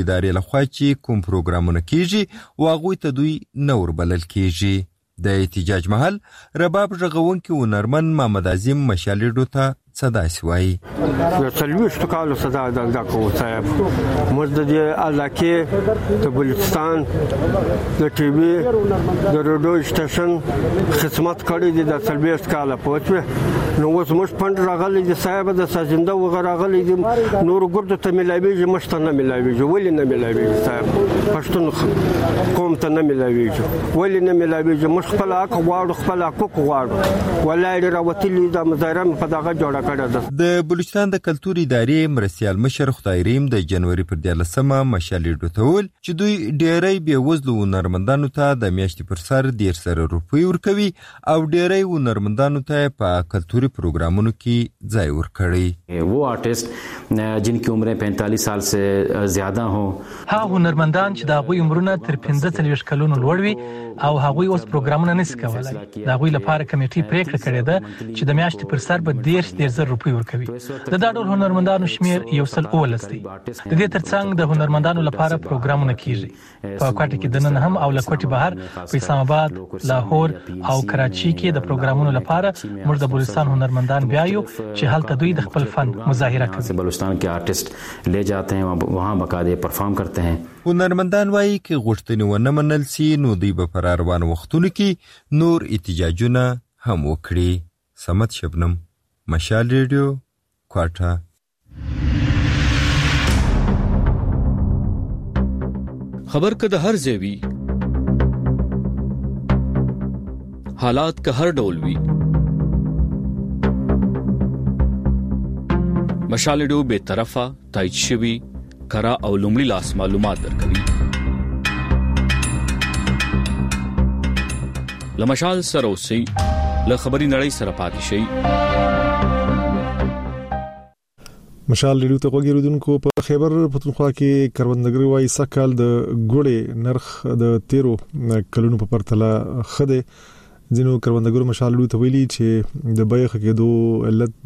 لخوا چې کوم پروګرامونه کیږي واغوي ته دوی نور بلل کیږي. د احتجاج محل رباب ژغونکي هنرمند محمد عظیم مشالډو ته صدا سوای. د سلويشتو کالو صدا د کو صاحب مزد دی علاقه د بلوچستان د ټي وي د روډو سټیشن خدمت کړی دی د سلويشت کاله پوهچو نو اوس مش پند راغلی دی صاحب د سازنده وغراغلی دی نور ګرد ته ملاویږي مشتنه ملاویږي ولې نه ملاویږي صاحب پښتون قوم ته نه ملاویږي ولې نه ملاویږي مش خپل حق غواړو خپل حقوق غواړو ولای راوتلی د مظاهره په دغه جوړه د بلوچستان د کلتور ادارې مرستيال مشر خدایریم د جنوري پر 13مه مشالډو ته ول چې دوی ډېری بیوزلو هنرمندانو ته د میاشتې پر سر 1.5 روپۍ ورکوي او ډېری هنرمندانو ته په کلتوري پروګرامونو کې ځای ورکړي. वो आर्टिस्ट जिनकी उम्रें 45 साल से ज्यादा हों ها هنرمندان چې د غوي عمرونه تر 15 کلونو لوړ وي او هغوی اوس پروګرامونه نشي کولای. دا غوي لپاره کمیټي پریکړه کړې ده چې د میاشتې پر سر به 1.5 روپۍ ورکوي. د دا ډول هنرمندانو شمیر 113 دی. د دې ترڅنګ د هنرمندانو لپاره پروګرامونه کیږي. په کوټه کې دننه هم او لکوټي بهر په اسلام آباد، لاهور او کراچي کې د پروګرامونو لپاره موږ د بلوچستان هنرمندان بیایو چې هلته دوی د خپل فن مظاهره کوي. بلوچستان کې آرټیست لے جاتے ہیں وہاں باقاعده پرفارم کرتے ہیں. هنرمندان وایي چې غوښتنې ونه منل سي نو دوی به پر روان وختونو کې نور احتجاجونه هم وکړي. سمت شبنم، مشال ریډیو، کوټه. خبر که د هر ځای وي، حالات که هر ډول وي، مشال ریډیو به طرفه تایید شوی کرا او لومړی لاس معلومات درکوي. لمشال سره اوسئ، له خبري نړۍ سره پاتې شئ. مشال ریډیو ته وګورئ. په خیبر پښتونخوا کې کروندګر وایي سکهال د ګوړې نرخ د 13 کلونو په پرتله خده. ځینو کروندګرو مشال ریډیو ته ویلي چې د بیه کېدو علت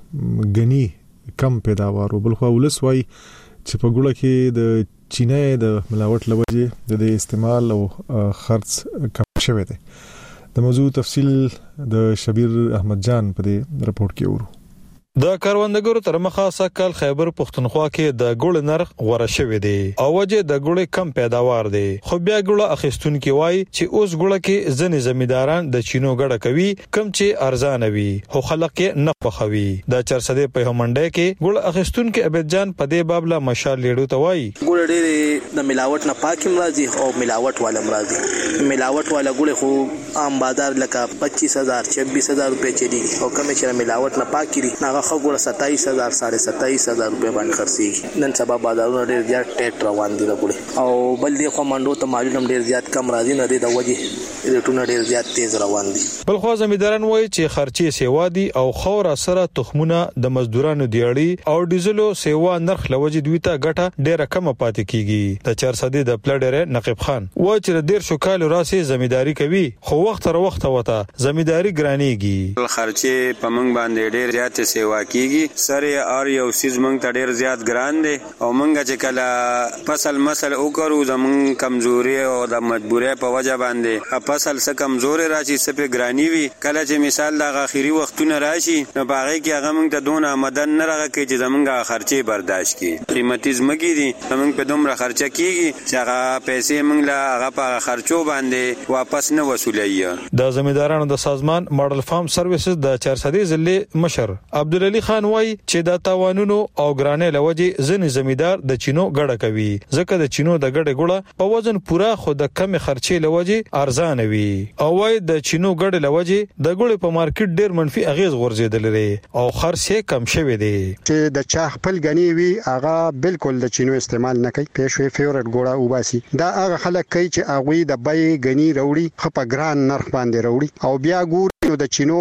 د غني کم پیداوار او بلخوا ولس وایي چې په ګوړه کې د چینه د ملاوت لوجه د استعمال او خرڅ کم شوی دی. د موضوع تفصیل د شبیر احمد جان په دې رپورت کې ورو. د کروندګرو تر مخه سکهال خیبر پښتونخوا کې د ګوړ نرخ غوړه شوی دی او وجه د ګوړ کم پیداوار دی. خو بیا ګوړه اخیستون کې وای چې اوس ګوړه کې ځنې زمینداران د چینو ګډه کوي کم چې ارزان وي خو خلک یې نه خوښوي. د چرسده په همنډه کې ګوړ اخیستون کې عبد جان په دې باب لا مشال لیډو ته وای ګوړ ډېر د ملاوت نه پاکم راځي او ملاوت والا راځي. ملاوت والا ګوړ خو عام بازار لکه 25000 26000 روپے چلی او کم چې ملاوت نه پاکي نه خبره 27000 27000 روپے باندې خرڅي. نن سبا بازارونه ډېر زیات ټیټ روان دي او بل دی خو منډو ته مالونه ډېر زیات کم راځي نه دی د وجه ریټونه ډېر زیات تیز روان دي. بل خو زمینداران وایي چې خرچي سیوا دي او خور سره تخمونه د مزدورانو دیړي او ډیزلو سیوا نرخ لوجه دوی ته ګټه ډېر کم پاتې کیږي. د چرسده د پلډر نقیب خان وایي چې ډېر شو کال راسي زمینداری کوي خو وخت تر وخت وته زمینداری ګرانیږي. خرچي پمنګ باندې ډېر زیات سیوا کیږي سره اور یو سیز مونږ ته ډیر زیات ګران دي او مونږ چې کله فصل مسل وکړو زمون کمزوري او د مجبورۍ په وجه باندې فصل څخه کمزوري راشي سپه ګرانی وي. کله چې مثال د اخیری وختونه راشي نو باغې کې هغه مونږ ته دون آمدن نه راغی چې زمونږه خرچي برداشت کړي. قیمتي زمګي دي زمونږ په دومره خرچه کیږي چې هغه پیسې مونږ لا هغه په خرچو باندې واپس نه وصولایي. د زمیندارانو د سازمان ماډل فارم سرویسز د چرسده ضلع مشر عبدالعلی خان وای چې د تاوانونو او ګرانې لوجه ځنې زمیدار د چینو ګډه کوي ځکه د چینو د ګډه ګړه په وزن پورا خو د کم خرچې لوجه ارزان وي او وای د چینو ګډه لوجه د ګړې په مارکیټ ډیر منفي اغیز غورځیدل لري او خرڅه کم شوی دی. چې د چا خپل غنی وي هغه بالکل د چینو استعمال نه کوي پېښوي فیورټ ګوړه وباسي. دا هغه خلک کوي چې هغه د بای غنی وروړي خو په ګران نرخ باندې وروړي او بیا ګور نو د چینو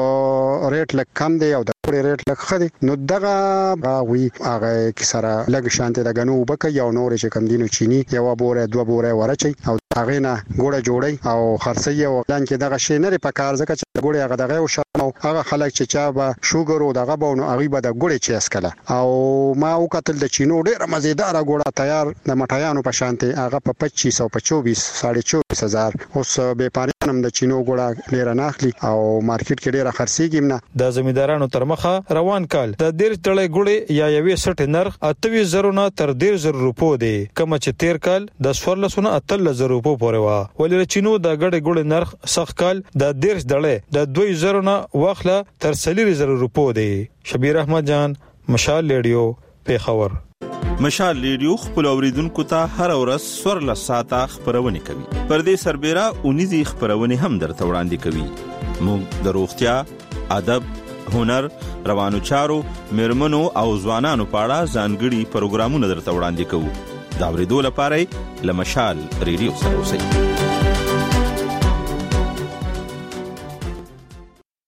ریټ لک کم دی او د ریټ لک خدي نو دغه غوي هغه کسره لګ شانته د غنو وبکه یو نور چې کم دینو چینی یو بوره دوه بوره ورچي او هغه نه ګوړه جوړي او خرڅي او لان کې دغه شی نه په کار ځکه چې ګوړه هغه دغه او شرم او هغه خلک چې چا به شوګر او دغه بونو هغه به د ګوړې چیس کله او ما وکتل د چینو ډیره مزیدار ګوړه تیار د مټایانو په شانته هغه په 2500 په 24,000 اوس به پارانم د چینو ګوړه ډیره ناخلی او مارکیټ کې ډیره خرڅیږي نه د زمیندارانو تر مخه روان کال د ډیر تړې ګوړې یا یوې سټ نرخ 28,000 نه تر 1,000 روپو دی کوم چې تیر کال د 1400 13,000 روپو پورې وا ولې چینو د غړې ګوړې نرخ سخت کال د 1.5 ډلې د 2,000 نه واخله تر 4,000 روپو دی. شبیر احمد جان مشال ریډیو پیښور. مشال ریډیو خپل اوریدونکو ته هر ورځ 14 ساعته خبرونه کوي. پر دې سربېره اونیزي خبرونه هم درته وړاندې کوي. موږ د روغتیا، ادب، هنر، روانو چارو، مرمنو او ځوانانو په اړه ځانګړي پروګرامونه درته وړاندې کوو. دا ورېدو لپاره لمشال ریډیو سره اوسئ.